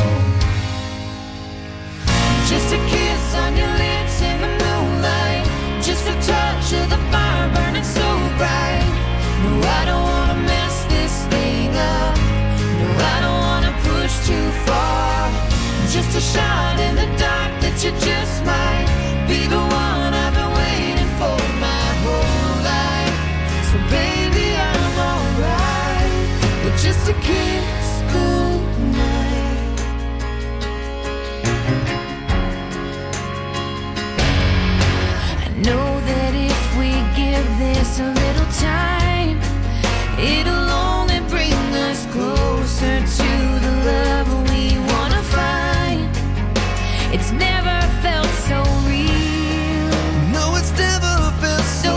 Just a kiss on your lips in the moonlight. Just a touch of the fire burning so bright. No, I don't wanna mess this thing up. No, I don't wanna push too far. Just a shot in the dark that you just might be the one I've been waiting for my whole life. So baby, I'm alright with just a kiss goodnight. I know that if we give this a little time, it'll only bring us closer to the love we wanna find. It's never felt so real. No, it's never felt So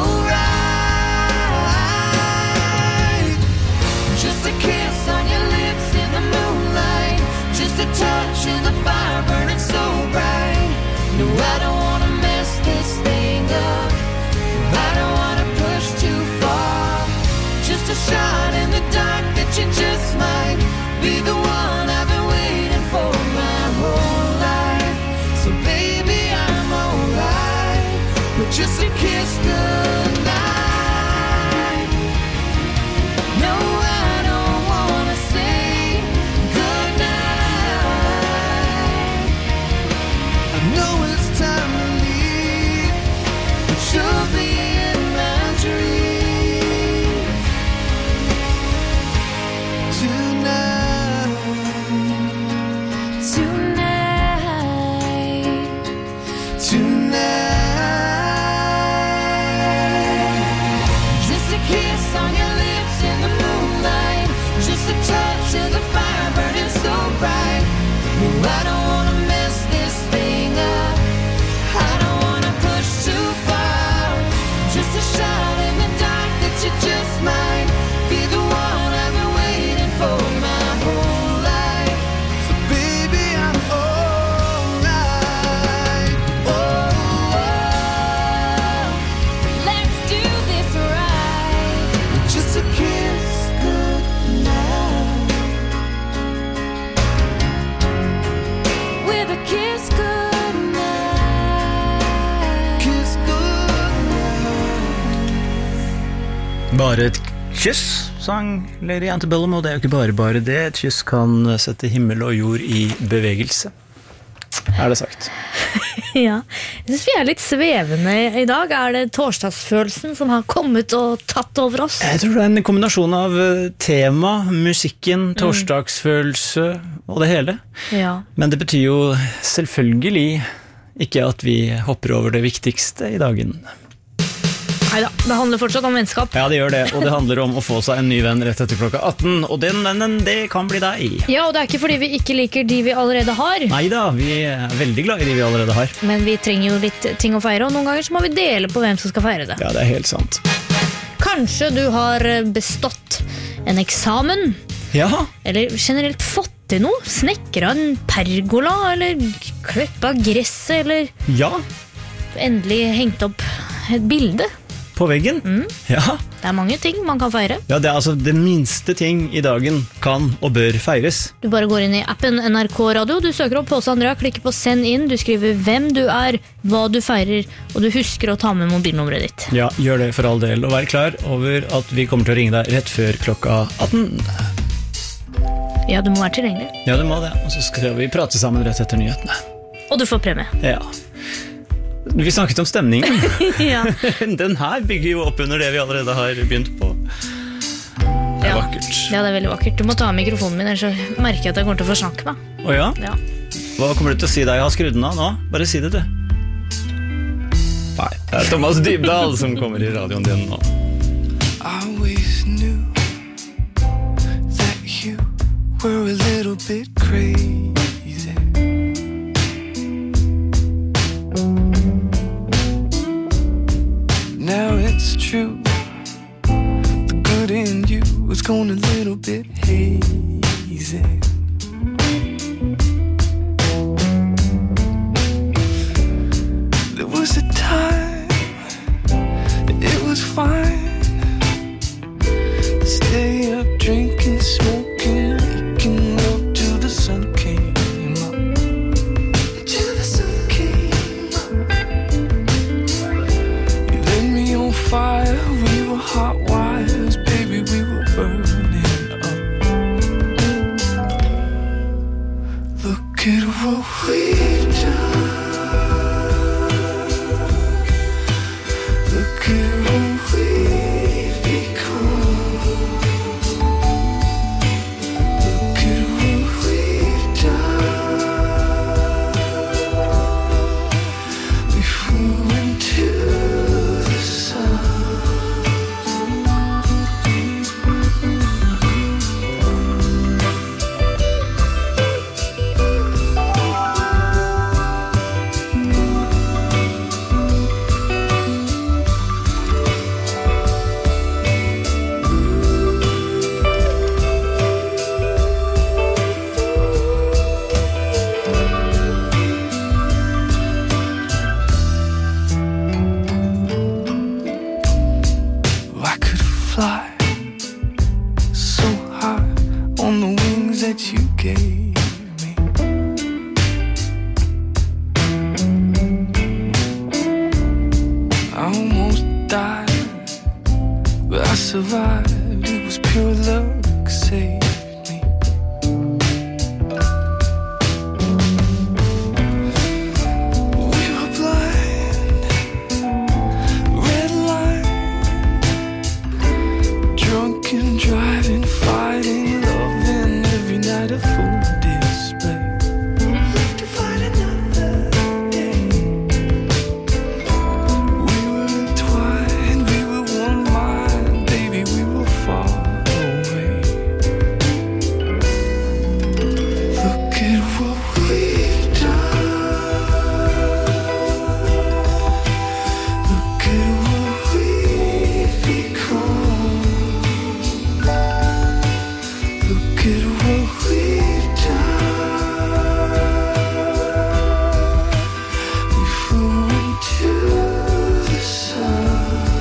right. Just a kiss on your lips in the moonlight. Just a touch of the fire burning so bright. No, I don't wanna mess this thing up. I don't wanna push too far. Just a shot in the dark that you just might be the one I've been waiting for my whole life. So baby, I'm alright with just a kiss goodnight. No, I don't wanna say goodnight. I know it's time to leave, But you'll be in my dreams tonight. tonight. Tonight. Just a kiss on your lips in the moonlight. Just a touch of the fire burning so bright. No, I don't wanna mess this thing up. I don't wanna push too far. Just a shot in the dark that you just might be the one I've been waiting for my whole life. So baby, I'm alright. Oh, oh, let's do this right. Just a kiss Goodnight. With a kiss goodnight. kiss goodnight. Bare et kyss, sang Lady Antebellum, og det er jo ikke bare bare det. Et kyss kan sette himmel og jord i bevegelse, er det sagt. Ja. Jeg synes vi er litt svevende i dag. Er det torsdagsfølelsen som har kommet og tatt over oss? Jeg tror det er en kombinasjon av eh, tema, musikken, torsdagsfølelse og det hele. Ja. Men det betyr jo selvfølgelig ikke at vi hopper over det viktigste i dagen. Neida, det handler fortsatt om vennskap. Ja, det gjør det, og det handler om å få seg en ny venn rett etter klokka atten, og den vennen, det kan bli deg. Ja, og det er ikke fordi vi ikke liker de vi allerede har. Neida, vi er veldig glad i de vi allerede har. Men vi trenger jo litt ting å feire, og noen ganger så må vi dele på hvem som skal feire det. Ja, det er helt sant. Kanskje du har bestått en eksamen, Ja, eller generelt fått til noe, snekret en pergola, eller klippet gresset, eller ja, endelig hengt opp et bilde. på veggen. Ja, Det er mange ting man kan feire. ja, det er altså det minste ting i dagen kan og bør feires. Du bare går inn i appen N R K Radio, du søker opp Påse Andrea, klikker på send inn, du skriver hvem du er, hva du feirer, og du husker å ta med mobilnummeret ditt. Ja, gjør det for all del, og vær klar over at vi kommer til å ringe deg rett før klokka atten. Ja, du må være tilgjengelig. Ja, du må det. Og så skal vi prate sammen rett etter nyhetene. Og du får premie. Ja. Vi snakket om stemningen. Ja. Den her bygger jo opp under det vi allerede har begynt på. Det er ja. vakkert. Ja, det er veldig vakkert. Du må ta av mikrofonen min, ellers så merker jeg at jeg kommer til å forsnakke meg. Å ja? Ja. Hva kommer du til å si da jeg har skrudd den av nå? Bare si det, du. Nei, det er Thomas Dybdahl som kommer i radioen din nå. I always knew that you were a little bit crazy. Now it's true, the good in you was gone a little bit hazy. There was a time it was fine to stay up drinking, smoking, making love till the sun came up. Till the sun came up. You lit me on fire, we were hot wires, baby, we were burning up. Look at what we've done. Look at what we've become. Look at what we've done. We flew into the sun. I could fly so high on the wings that you gave me. I almost died, but I survived. It was pure luck, saved me. We were blind, red line, drunk and driving, fighting, loving every night a full display. Live to fight another day. We were entwined, we were one mind, baby, we were far away. Look at what we've done. Look at what we've become. Look at what we've done. We flew into the sun.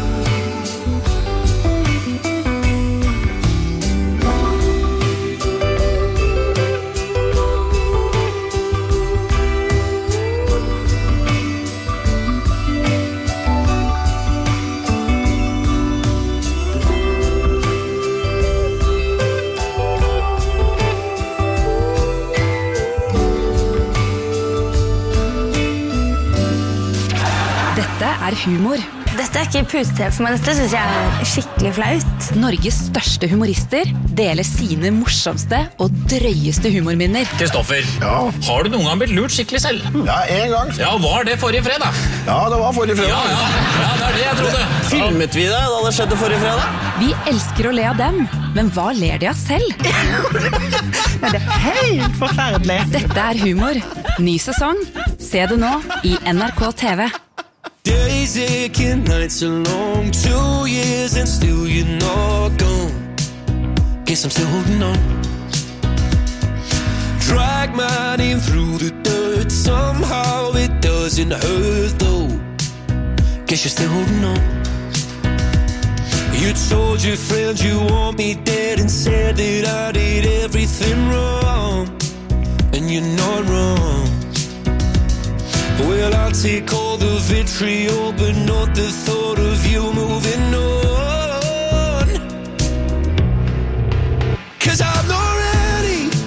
Dette er humor. Dette er ikke pute-T V for meg, dette synes jeg er skikkelig flaut. Norges største humorister deler sine morsomste og drøyeste humorminner. Kristoffer, har du noen gang blitt lurt skikkelig selv? Ja, en gang. Ja, var det forrige fredag? Ja, det var forrige fredag. Ja, ja, ja, det er det jeg trodde. Filmet vi det da det skjedde forrige fredag? Vi elsker å le av dem, men hva ler de av selv? Det er helt forferdelig. Dette er humor. Ny sesong. Se det nå i N R K T V. Days aching, nights are long, two years and still you're not gone. Guess I'm still holding on. Drag my name through the dirt, somehow it doesn't hurt though. Guess you're still holding on. You told your friends you want me dead and said that I did everything wrong. And you're not wrong. Well, I'll take all the vitriol, but not the thought of you moving on. 'Cause I'm not ready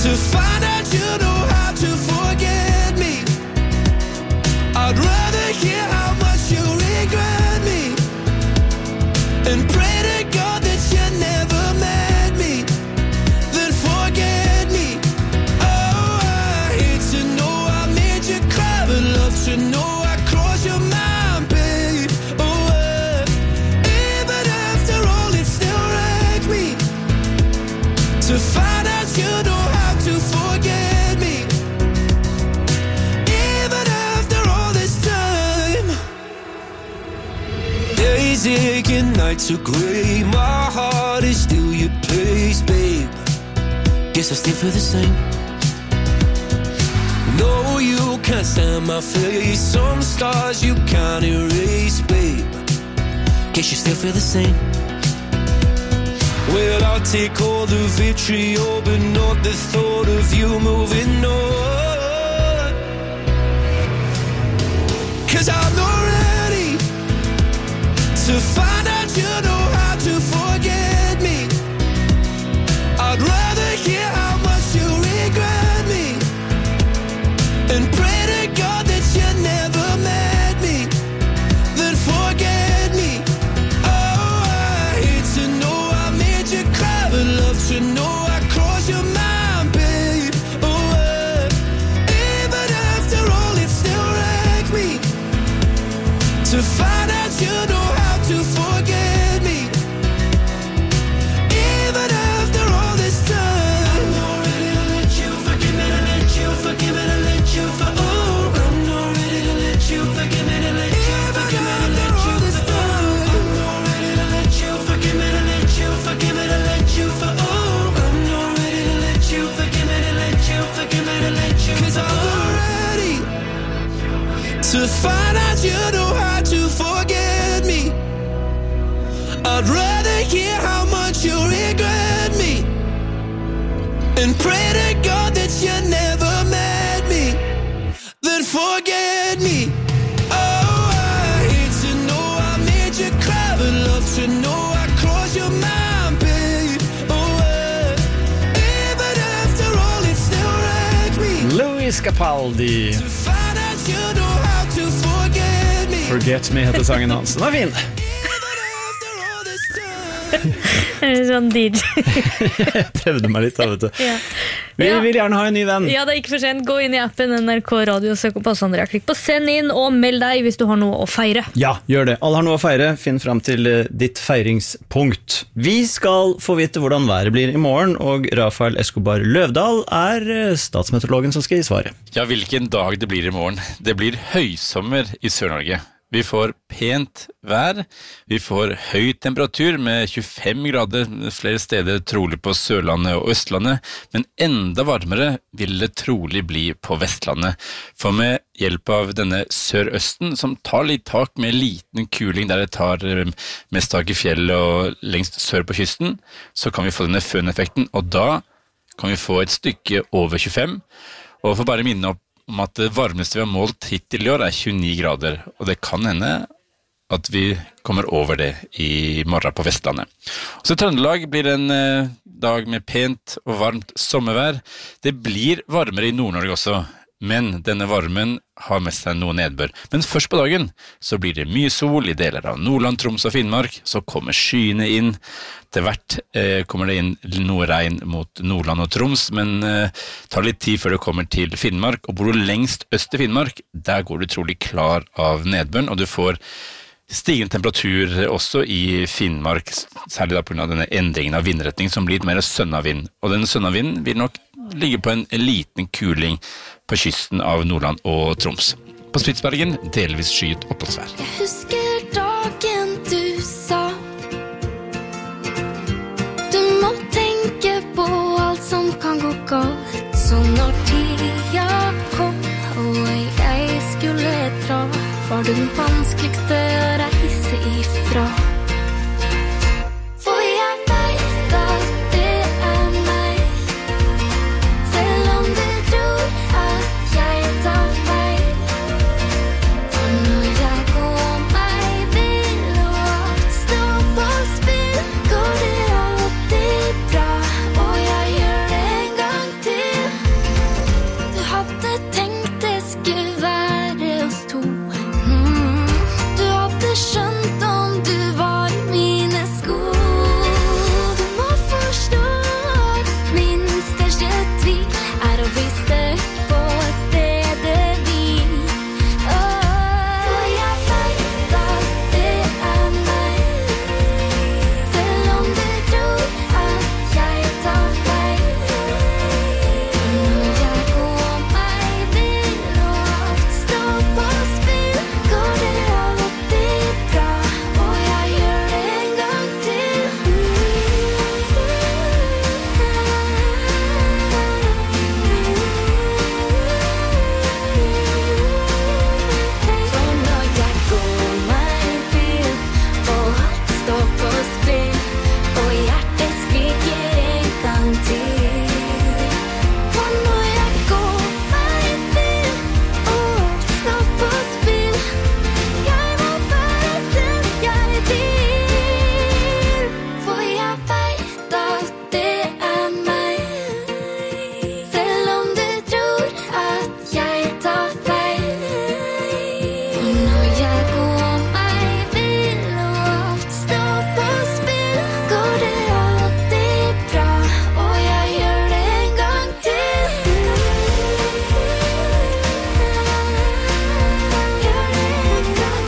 To find out you know how to forget me. I'd rather hear how much you regret me and pray to God that you never met me than forget me. Oh, I hate to know I made you cry, but love to know I crossed your mind, babe. Oh, uh, even after all it still wrecks me to find out you know how to forget me. Even after all this time, days aching, nights are gray. My heart is still your place, babe. Guess I still feel the same. No, you can't stand my face. Some scars you can't erase, babe. Guess you still feel the same. Well, I'll take all the vitriol, but not the thought of you moving on. Cause I'm not ready to find out you know how to forget me. I'd rather hear how much you regret me and pray to God that you never met me than forget me. Oh, I hate to know I made you cry, but love to know I crossed your mind, babe. Oh, uh, even after all it still wrecks me to find out you know how to forget me. Even after all this time, I'm not ready to let you forgive me, to let you forgive me, to let you for oh, I'm not ready to let you forgive me, to let you forgive me, to let you for oh, I'm not ready to let you forgive me, to let you forgive me, to let you for oh, I'm not ready to let you forgive me, to let you forgive me, to let you. Cause I'm not ready to find out you know how to forget me. I'd rather hear how much you regret me and pray to God that you never met me than forget me. Oh, I hate to know I made you cry, but love to know I crossed your mind, babe. Oh, uh, even after all it still wrecks me Louis Capaldi. to find out you know how to forget me. Forget Me heter sangen hans. Den er fin. Sånn D J. Jeg prøvde meg litt da, vet du. Ja. Vi Ja. vil gjerne ha en ny venn. Ja, det er ikke for sent. Gå inn i appen N R K Radio, søk opp oss Andrea. Klikk på send inn og meld deg hvis du har noe å feire. Ja, gjør det. Alle har noe å feire. Finn fram til eh, ditt feiringspunkt. Vi skal få vite hvordan været blir i morgen, og Rafael Escobar Løvdahl er eh, statsmeteorologen som skal gi svaret. Ja, hvilken dag det blir i morgen. Det blir høysommer i Sør-Norge. Vi får pent vær, vi får høy temperatur med tjuefem grader flere steder trolig på Sørlandet og Østlandet, men enda varmere vil det trolig bli på Vestlandet. For med hjelp av denne sørøsten som tar litt tak med liten kuling der det tar mest tak i fjellet og lengst sør på kysten, så kan vi få denne føneffekten, og da kan vi få et stykke over tjuefem, og for bare minne opp om at det varmeste vi har målt hittil i år er tjueni grader, og det kan hende at vi kommer over det i morgen på Vestlandet. Så i Trøndelag blir det en eh, dag med pent og varmt sommervær. Det blir varmere i Nord-Norge også, men denne varmen har med seg noe nedbør. Men først på dagen så blir det mye sol i deler av Nordland, Troms og Finnmark, så kommer skyene inn. Til hvert eh, kommer det inn noe regn mot Nordland og Troms, men eh, tar litt tid før det kommer til Finnmark, og bor du lengst øst i Finnmark, der går du trolig klar av nedbøren, og du får stigende temperatur også i Finnmark, særlig da på grunn av denne endringen av vindretning som blir litt mer sønnavind. Og denne sønnavinden vil nok ligge på en liten kuling på kysten av Nordland og Troms. På Spitsbergen delvis skyet oppholdsvær. Jeg husker dagen du sa du må tenke på alt som kan gå galt. Så når tida kom og jeg skulle dra, var det den vanskeligste å reise ifra. For jeg vet at det er meg, selv om du tror at jeg tar feil. For når jeg går meg vill og alt står på spill, går det alltid bra, og jeg gjør det en gang til. ikke være oss to. mm. Du hadde skjønt om du var i mine sko. Du må forstå at min største tvil er å vise på stedet hvil. For jeg vet at det er meg, selv om du tror at jeg tar feil. Når jeg går meg vill og alt står på spill, går det alltid bra, og jeg gjør det en gang til. For når jeg går meg vill og alt står på spill, og hjertet skriker en gang til. For når jeg går meg vill og alt står på spill, jeg må være den jeg vil. For jeg vet at det er meg, selv om du tror at jeg tar feil. For når jeg går meg vill og alt står på spill, går det alltid bra, og jeg gjør det en gang til. Gjør det en gang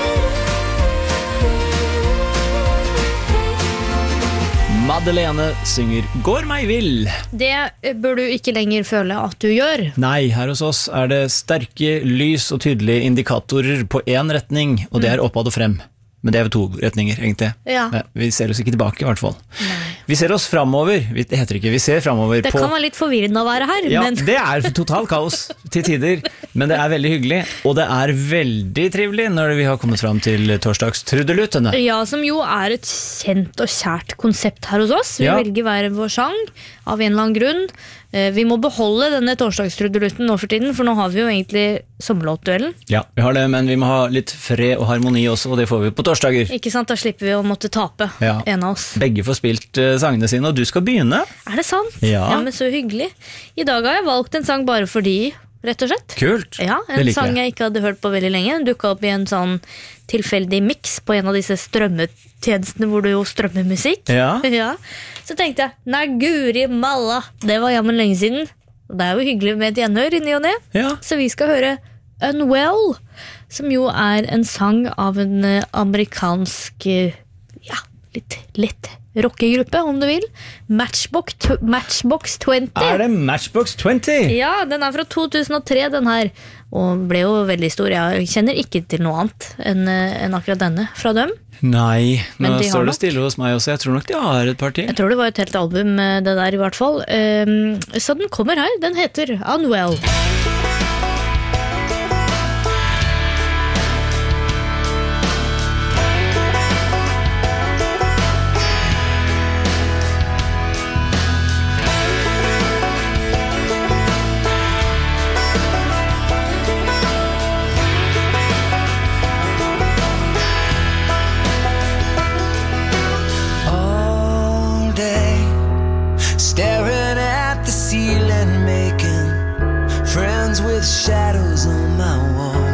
Madeleine synger Går meg vill. Det bør du ikke lenger føle at du gjør. Nei, her hos oss er det sterke, lys og tydelige indikatorer på en retning, og det er oppad og frem. Men det er jo to retninger, egentlig. Ja. Men vi ser oss ikke tilbake, i hvert fall. Vi ser oss framover. Vi- Det heter ikke, vi ser framover Det på... kan være litt forvirrende å være her, Ja, men det er total kaos til tider, men det er veldig hyggelig, og det er veldig trivelig når vi har kommet fram til torsdags trudeluttene. ja, som jo er et kjent og kjært konsept her hos oss. Vi Ja. velger hver vår sang av en eller annen grunn. Eh, Vi må beholde denne torsdagstrudelutten nå for tiden, for nå har vi jo egentlig sommerlåtduellen. Ja, vi har det, men vi må ha litt fred og harmoni også, og det får vi på torsdager. Ikke sant, da slipper vi å måtte tape Ja. en av oss. Begge får spilt eh, sangene sine, og du skal begynne. Er det sant? Ja. men så hyggelig. I dag har jeg valgt en sang bare fordi, rett og slett. Kult. Ja, Det en liker sang jeg. jeg ikke hadde hørt på veldig lenge. Den dukket opp i en sånn tilfeldig mix på en av disse strømmetjenestene hvor det jo strømmer musikk. Ja. Ja. Så tenkte jeg, nei guri malla, det var jammen lenge siden. Og det er jo hyggelig med et gjenhør i ny og ne. Ja. Så vi skal høre Unwell, som jo er en sang av en eh, amerikansk, eh, ja, litt lett rockegruppe, om du vil. Matchbox, tw- Matchbox twenty. Er det Matchbox twenty? Ja, den er fra to tusen og tre, den her. Og ble jo veldig stor. Jeg kjenner ikke til noe annet enn eh, enn akkurat denne fra dem. Nei, Men nå de har står det nok- stille hos meg også. Jeg tror nok de har et par til. Jeg tror det var et helt album, eh, det der i hvert fall. Ehm, Så den kommer her. Den heter Unwell. All day, staring at the ceiling, making friends with shadows on my wall.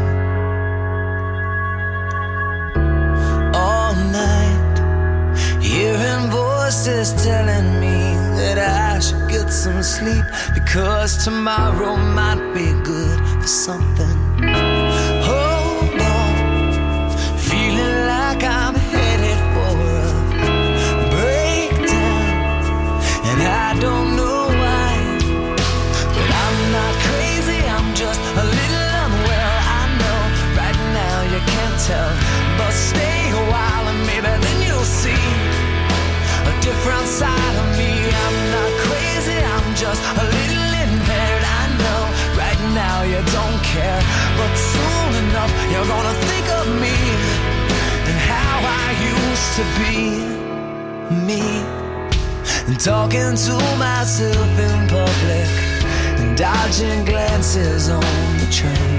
All night, hearing voices telling me that I should get some sleep, because tomorrow might be good for something. Hold on, feeling like I'm headed for a breakdown, and I don't know why, but I'm not crazy, I'm just a little unwell. I know right now you can't tell, but stay a while and maybe then you'll see a different side of me. I'm not crazy, I'm just a little impaired. I know right now you don't care, but soon enough you're gonna think of me and how I used to be me, and talking to myself in public and dodging glances on the train.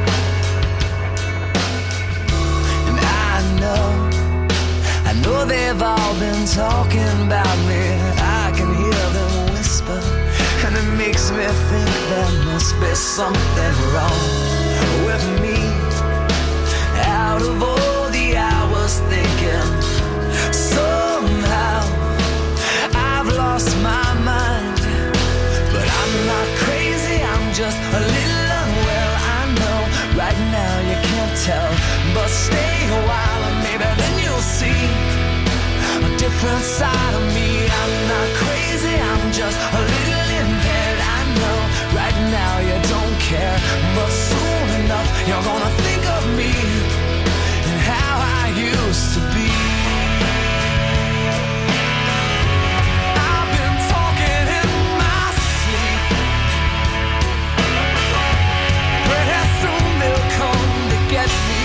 And I know, I know they've all been talking about me. I can hear them whisper, and it makes me think there must be something wrong with me. Out of all the hours thinking, somehow I've lost my mind. But I'm not crazy, I'm just a little unwell. I know right now you can't tell, but stay a while and maybe then you'll see a different side of me. I'm not crazy, I'm just a little impaired. I know right now you don't care, but soon enough you're gonna think of me and how I used to be. I've been talking in my sleep. Pretty soon they'll come to get me.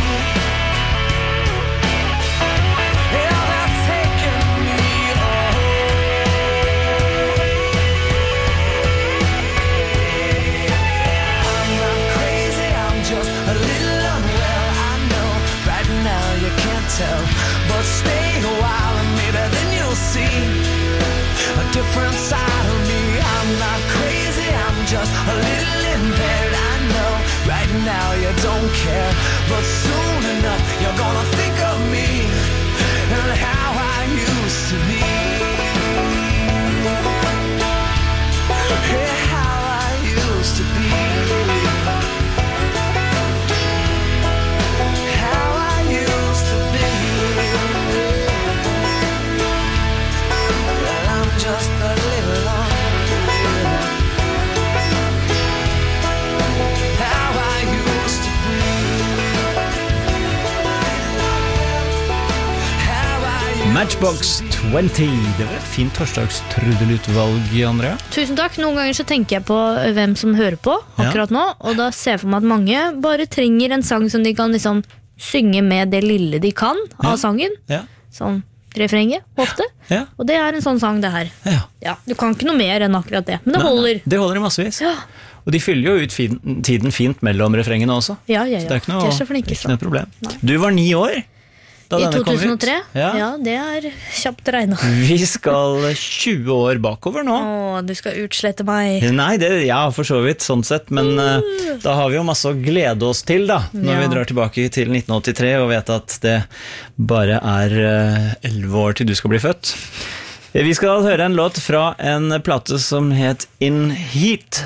Yeah, they're taking me I'm not crazy, I'm just a little unwell. I know right now you can't tell, but stay a while and maybe then you'll see a different side of me. I'm not crazy, I'm just a little impaired. I know right now you don't care, but soon enough you're gonna think of me and how I used to be. Yeah, how I used to be. How I used to be. Well, I'm just a little lonely. How I used to be. How I used Matchbox twenty. Det var et fint torsdagstrudelutvalg, Andrea. Tusen takk. Noen ganger så tenker jeg på hvem som hører på akkurat nå, og da ser jeg for meg at mange bare trenger en sang som de kan liksom synge med det lille de kan av Ja. sangen. Ja. Sånn refrenget, ofte. Ja. Og det er en sånn sang det her. Ja. Ja, du kan ikke noe mer enn akkurat det, men det Nei, holder. Det holder i massevis. Og de fyller jo ut fin, tiden fint mellom refrengene også. Ja, ja, ja. Så det er ikke noe, De er så flinke, det er ikke noe problem. Du var ni år da I denne kom ut. to tusen og tre? Ja. Ja, det er kjapt regnet. Vi skal tjue år bakover nå. Åh, du skal utslette meg. Nei, det, ja, for så vidt, sånn sett, men uh, da har vi jo masse å glede oss til da, når Ja. vi drar tilbake til nitten åttitre og vet at det bare er uh, elleve år til du skal bli født. Vi skal høre en låt fra en plate som het In Heat.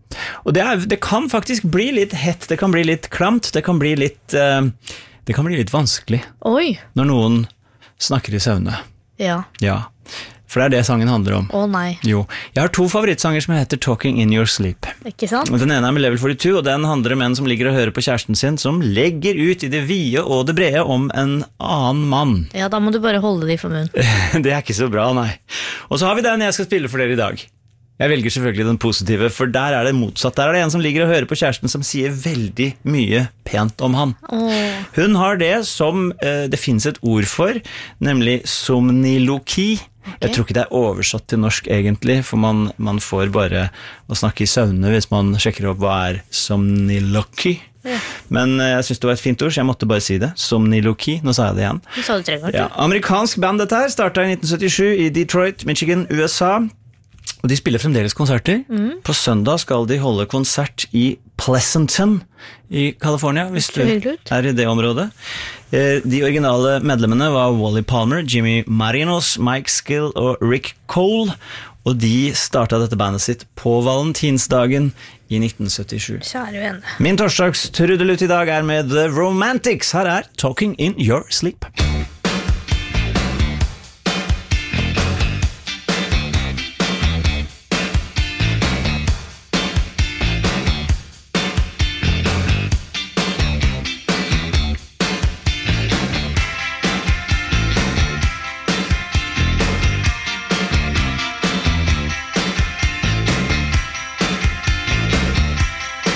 Og det, er, det kan faktisk bli litt hett, det kan bli litt klamt, det kan bli litt, uh, det kan bli litt vanskelig Oi, når noen snakker i søvne. ja. Ja, for det er det sangen handler om. Å nei, Jo, jeg har to favorittsanger som heter Talking in Your Sleep. ikke sant? Den ene er med Level førtito, og den handler om en som ligger og hører på kjæresten sin, som legger ut i det vide og det brede om en annen mann. Ja, da må du bare holde de for munnen. Det er ikke så bra, nei. Og så har vi den jeg skal spille for dere i dag. Jeg velger selvfølgelig den positive, for der er det motsatt. Der er det en som ligger og hører på kjæresten som sier veldig mye pent om han. Åh. Hun har det som eh, det finnes et ord for, nemlig somniloki. Jeg tror ikke det er oversatt til norsk egentlig, for man, man får bare å snakke i søvne hvis man sjekker opp hva er somniloki. Ja. Men eh, jeg synes det var et fint ord, så jeg måtte bare si det. Somniloki, nå sa jeg det igjen. Du sa det tre ganger. Ja, amerikansk band dette her, startet i nitten syttisju i Detroit, Michigan, U S A. Og de spiller fremdeles konserter. Mm. På søndag skal de holde konsert i Pleasanton i California, hvis du Så hyggelig ut. er i det området. Eh, De originale medlemmene var Wally Palmer, Jimmy Marinos, Mike Skill og Rick Cole. Og de startet dette bandet sitt på valentinsdagen i nitten syttisju. Kjære venn. Min torsdags trudelutt i dag er med The Romantics. Her er Talking in Your Sleep.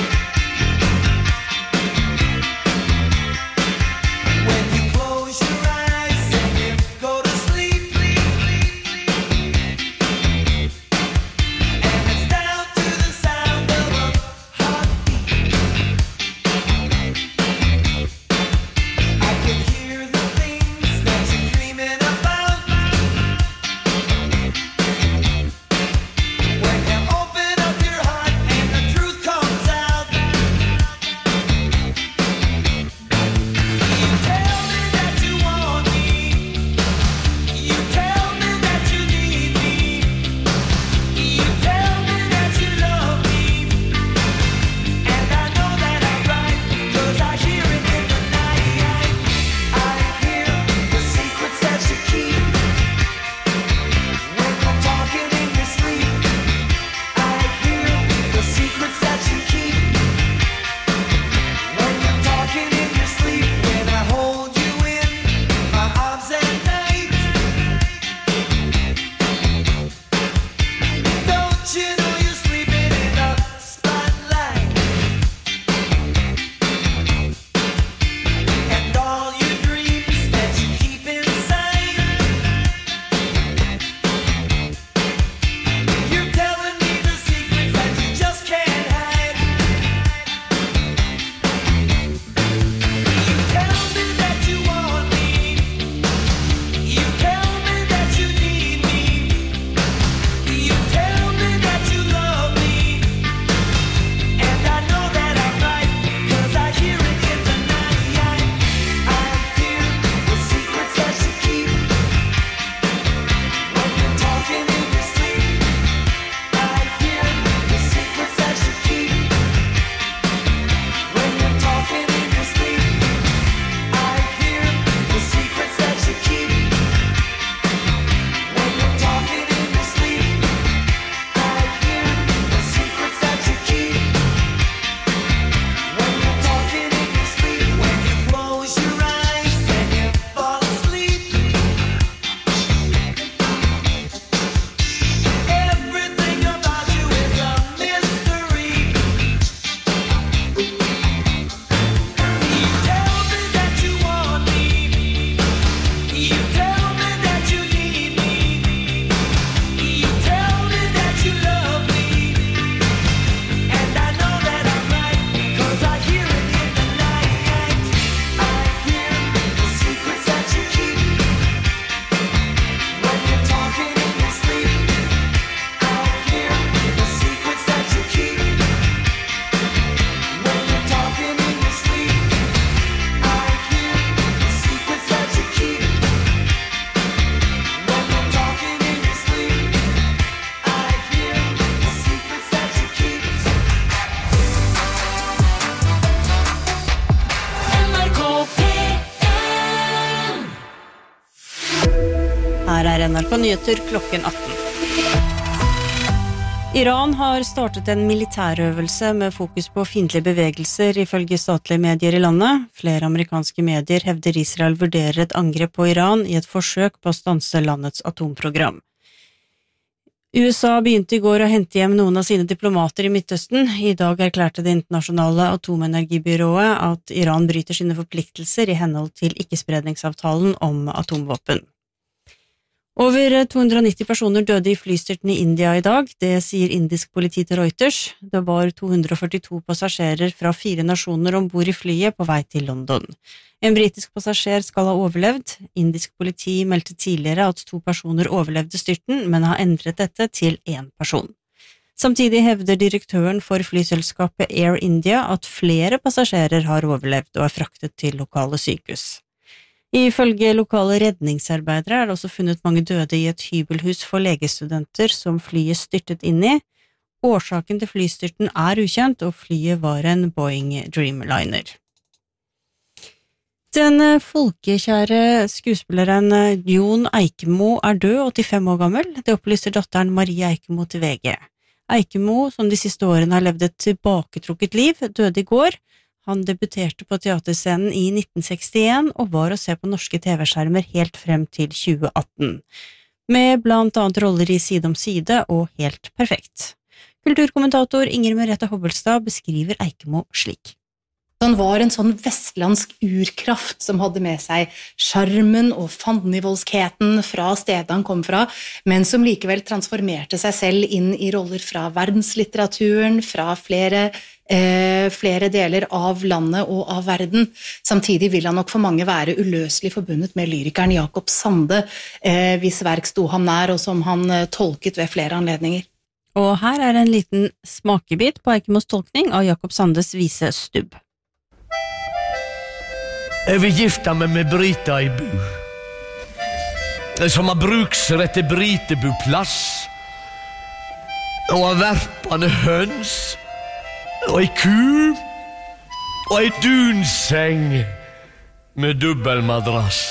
When you close your er N R K Nyheter klokken atten. Iran har startet en militærøvelse med fokus på fiendtlige bevegelser ifølge statlige medier i landet. Flere amerikanske medier hevder Israel vurderer et angrep på Iran i et forsøk på å stanse landets atomprogram. U S A begynte i går å hente hjem noen av sine diplomater i Midtøsten. I dag erklærte det internasjonale atomenergibyrået at Iran bryter sine forpliktelser i henhold til ikkespredningsavtalen om atomvåpen. Over to hundre og nitti personer døde i flystyrten i India i dag, det sier indisk politi til Reuters. Det var to hundre og førtito passasjerer fra fire nasjoner ombord i flyet på vei til London. En britisk passasjer skal ha overlevd. Indisk politi meldte tidligere at to personer overlevde styrten, men har endret dette til én person. Samtidig hevder direktøren for flyselskapet Air India at flere passasjerer har overlevd og er fraktet til lokale sykehus. Ifølge lokale redningsarbeidere er det også funnet mange døde i et hybelhus for legestudenter som flyet styrtet inn i. Årsaken til flystyrten er ukjent, og flyet var en Boeing Dreamliner. Den folkekjære skuespilleren Jon Eikemo er død, åttifem år gammel. Det opplyser datteren Marie Eikemo til V G. Eikemo, som de siste årene har levd et tilbaketrukket liv, døde i går. Han debuterte på teaterscenen i nitten sekstien og var å se på norske T V-skjermer helt frem til tjue atten, med blant annet roller i Side om side og Helt perfekt. Kulturkommentator Inger Merete Hobbelstad beskriver Eikemo slik. Han var en sånn vestlandsk urkraft som hadde med seg charmen og fandenivoldskheten fra stedet han kom fra, men som likevel transformerte seg selv inn i roller fra verdenslitteraturen, fra flere, eh, flere deler av landet og av verden. Samtidig vil han nok for mange være uløselig forbundet med lyrikeren Jakob Sande, eh, hvis verk sto ham nær, og som han eh, tolket ved flere anledninger. Og her er en liten smakebit på Eikemos tolkning av Jakob Sandes vise Stubb. Jeg vil gifte meg med Brita i bu, som har bruksrett til Britebuplass, og har verpende høns, og ei ku, og ei dunseng med dubbelmadrass.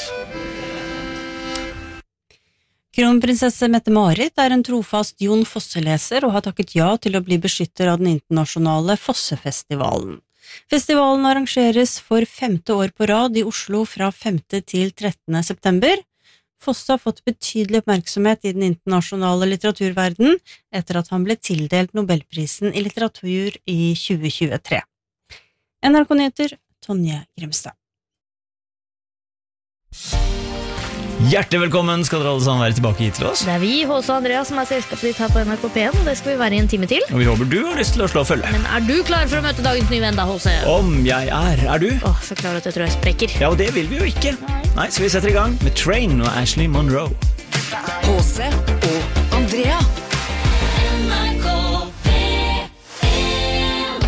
Kronprinsesse Mette-Marit er en trofast Jon Fosse-leser og har takket ja til å bli beskytter av den internasjonale Fossefestivalen. Festivalen arrangeres for femte år på rad i Oslo fra femte til trettende september. Fosse har fått betydelig oppmerksomhet i den internasjonale litteraturverdenen etter at han ble tildelt Nobelprisen i litteratur i tjue tjuetre. N R K Nyheter, Tonje Grimstad. Hjertelig velkommen skal dere alle sammen være tilbake hit til oss. Det er vi, H C og Andreas, som er selskapet ditt her på N R K P en, og det skal vi være i en time til. Og vi håper du har lyst til å slå følge. Men er du klar for å møte dagens nye venn da, H C? Om jeg er, er du? Åh, så klar at jeg tror jeg sprekker. Ja, og det vil vi jo ikke. Nei, Nei så vi setter i gang med Train og Ashley Monroe. H C og Andrea. N R K P en.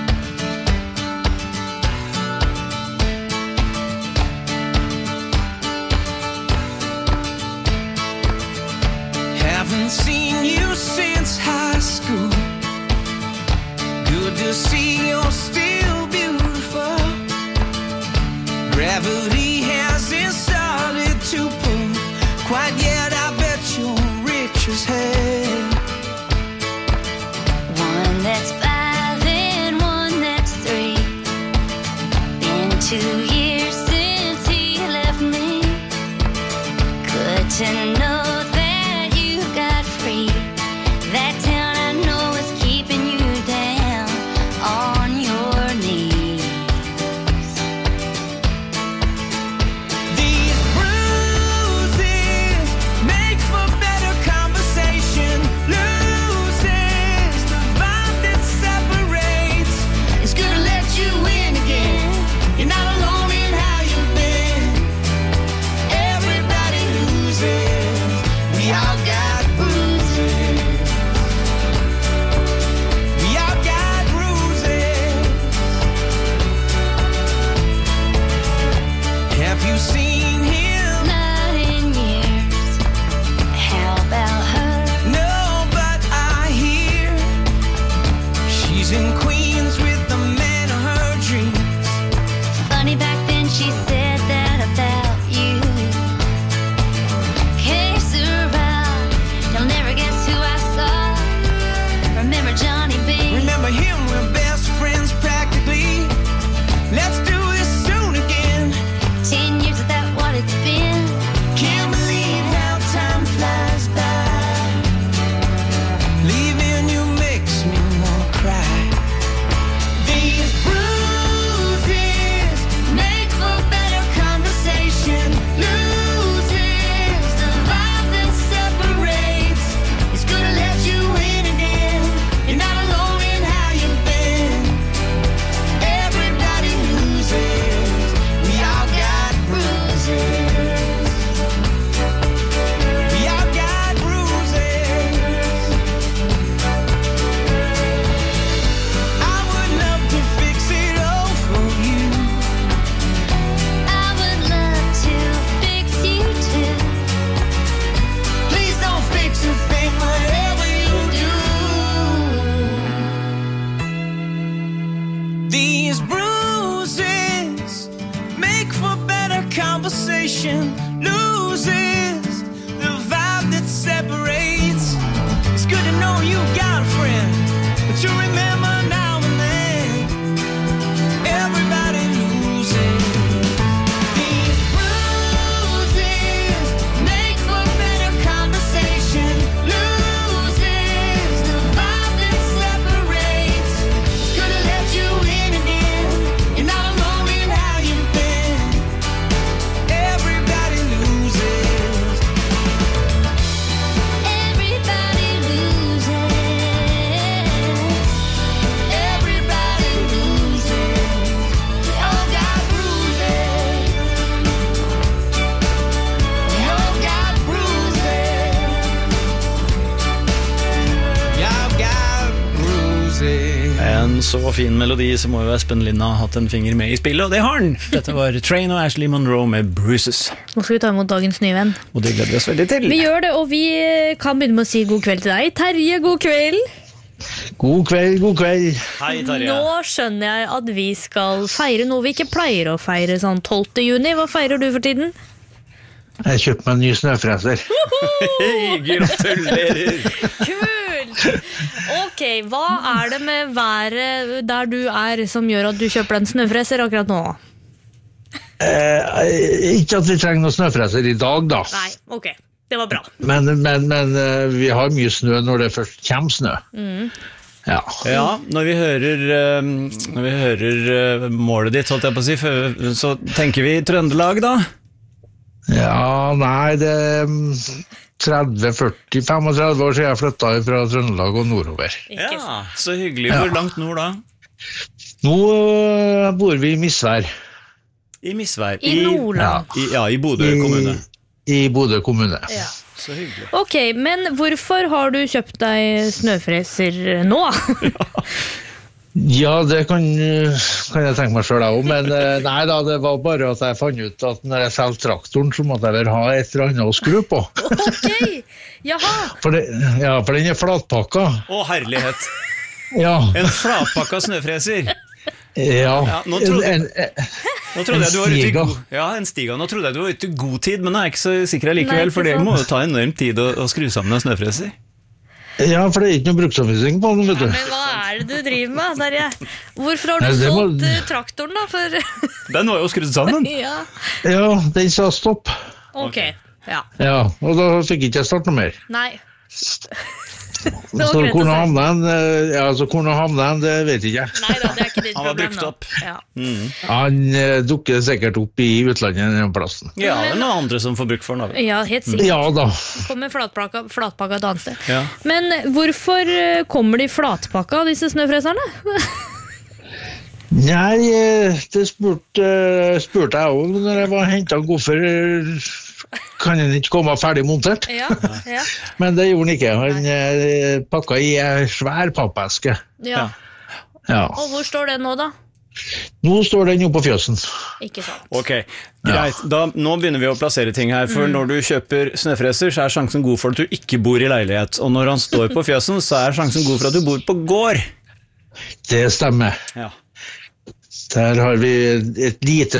Haven't seen you since high school. Good to see you're still beautiful. Gravity hasn't started to pull quite yet. I bet you're rich as hell. One that's five and one that's three. Been two years since he left me. Good to know that you got free. That town I know is keeping you down on your knees. These bruises make for better conversation. Loses the vibe that separates. It's good to let you in again. You're not alone in how you've been. Everybody loses. We all got bruises. We all got bruises. Have you seen him? Not in years. How about her? No, but I hear she's in Queens with the man of her dreams. Funny, back then she said that about you. Que sera? conversation loses the vibe that separates. It's good to know you got a friend, but you remember now and then everybody loses. These bruises make for better conversation. Loses the vibe that separates. It's good to let you in again. You're not alone in how you've been. Everybody loses. Everybody loses. Everybody loses. We all got bruises. We all got bruises. We all got bruises. En så fin melodi, så må jo Espen Lind ha hatt en finger med i spillet, og det har han! Dette var Train og Ashley Monroe med Bruises. Nå skal vi ta imot dagens nye venn. Og det gleder vi oss veldig til. Vi gjør det, og vi kan begynne med å si god kveld til deg. Terje, god kveld. God kveld, god kveld. Hei, Terje. Nå skjønner jeg at vi skal feire noe vi ikke pleier å feire sånn tolvte juni. Hva feirer du for tiden? Jeg kjøpte meg en ny snøfreser. Hei, gratulerer. Kult! Ok, hva er det med været der du er som gjør at du kjøper en snøfreser akkurat nå? Eh, ikke at vi trenger noen snøfreser i dag da. Nei, ok, det var bra. Men, men, men eh, vi har mye snø når det først kommer snø. Mm. Ja. Ja, når vi hører, eh, når vi hører eh, målet ditt, holdt jeg på å si, for- så tenker vi Trøndelag da. Ja, nei, det er mm, tretti, førti, femogtredve år siden jeg flyttet fra Trøndelag og nordover. Ja, så hyggelig. Ja. Hvor langt nord da? Nå eh, bor vi i Misvær. I Misvær. I Nordland. Ja, i, ja, i Bodø kommune. I, i Bodø kommune. Ja. Så hyggelig. Ok, men hvorfor har du kjøpt deg snøfreser nå? Ja, det kan, kan jeg tenke meg selv også, men eh, nei da, det var bare at jeg fant ut at når jeg selv traktoren, så måtte jeg vel ha et eller annet å skru på. Ok, jaha. For, det, ja, for den er flatpakka. Å, herlighet. Ja. En flatpakka snøfreser. Ja. Ja, nå trodde, En- en- nå trodde jeg du var ute i Stiga. god, ja, en stiga. Nå trodde jeg du var ute i god tid, men nå er jeg ikke så sikker Nei, likevel, ikke for det sant. må jo ta enorm tid å, å skru sammen en snøfreser. Ja, for det er ikke noe bruksanvisning på den, vet du. Men hva er det du driver med, Terje? Hvorfor har du Nei, det må- solgt eh, traktoren da? For... Den var jo skrudd sammen. ja, Ja, den sa stopp. ok, ja. Ja, og da fikk ikke jeg starte noe mer. Nei. Så var greit å hvor si. nå havnet den, eh, ja, så hvor nå havnet den, det vet ikke jeg. Nei da, det er ikke ditt Han var problem brukt nå. opp. Ja. Han eh, dukker sikkert opp i utlandet den plassen. Ja, det er noen andre som får bruk for den. da. ja, helt sikkert. Ja da. Kommer flatpakka, flatpakka et annet sted. Ja. Men hvorfor eh, kommer de flatpakka, disse snøfreserne? Nei, eh, det spurte, eh, spurte jeg også når jeg var hentet hvorfor eh, kan den ikke komme ferdig montert. ja, ja. Men det gjorde han ikke. Han eh, pakket i en svær pappeske. ja. Ja. Og hvor står den nå da? Nå står den jo på fjøsen. Ikke sant. Ok, greit. Da, nå begynner vi å plassere ting her, for Mm. når du kjøper snøfreser, så er sjansen god for at du ikke bor i leilighet. Og når han står på fjøsen, så er sjansen god for at du bor på gård. Det stemmer. Ja. Der har vi et lite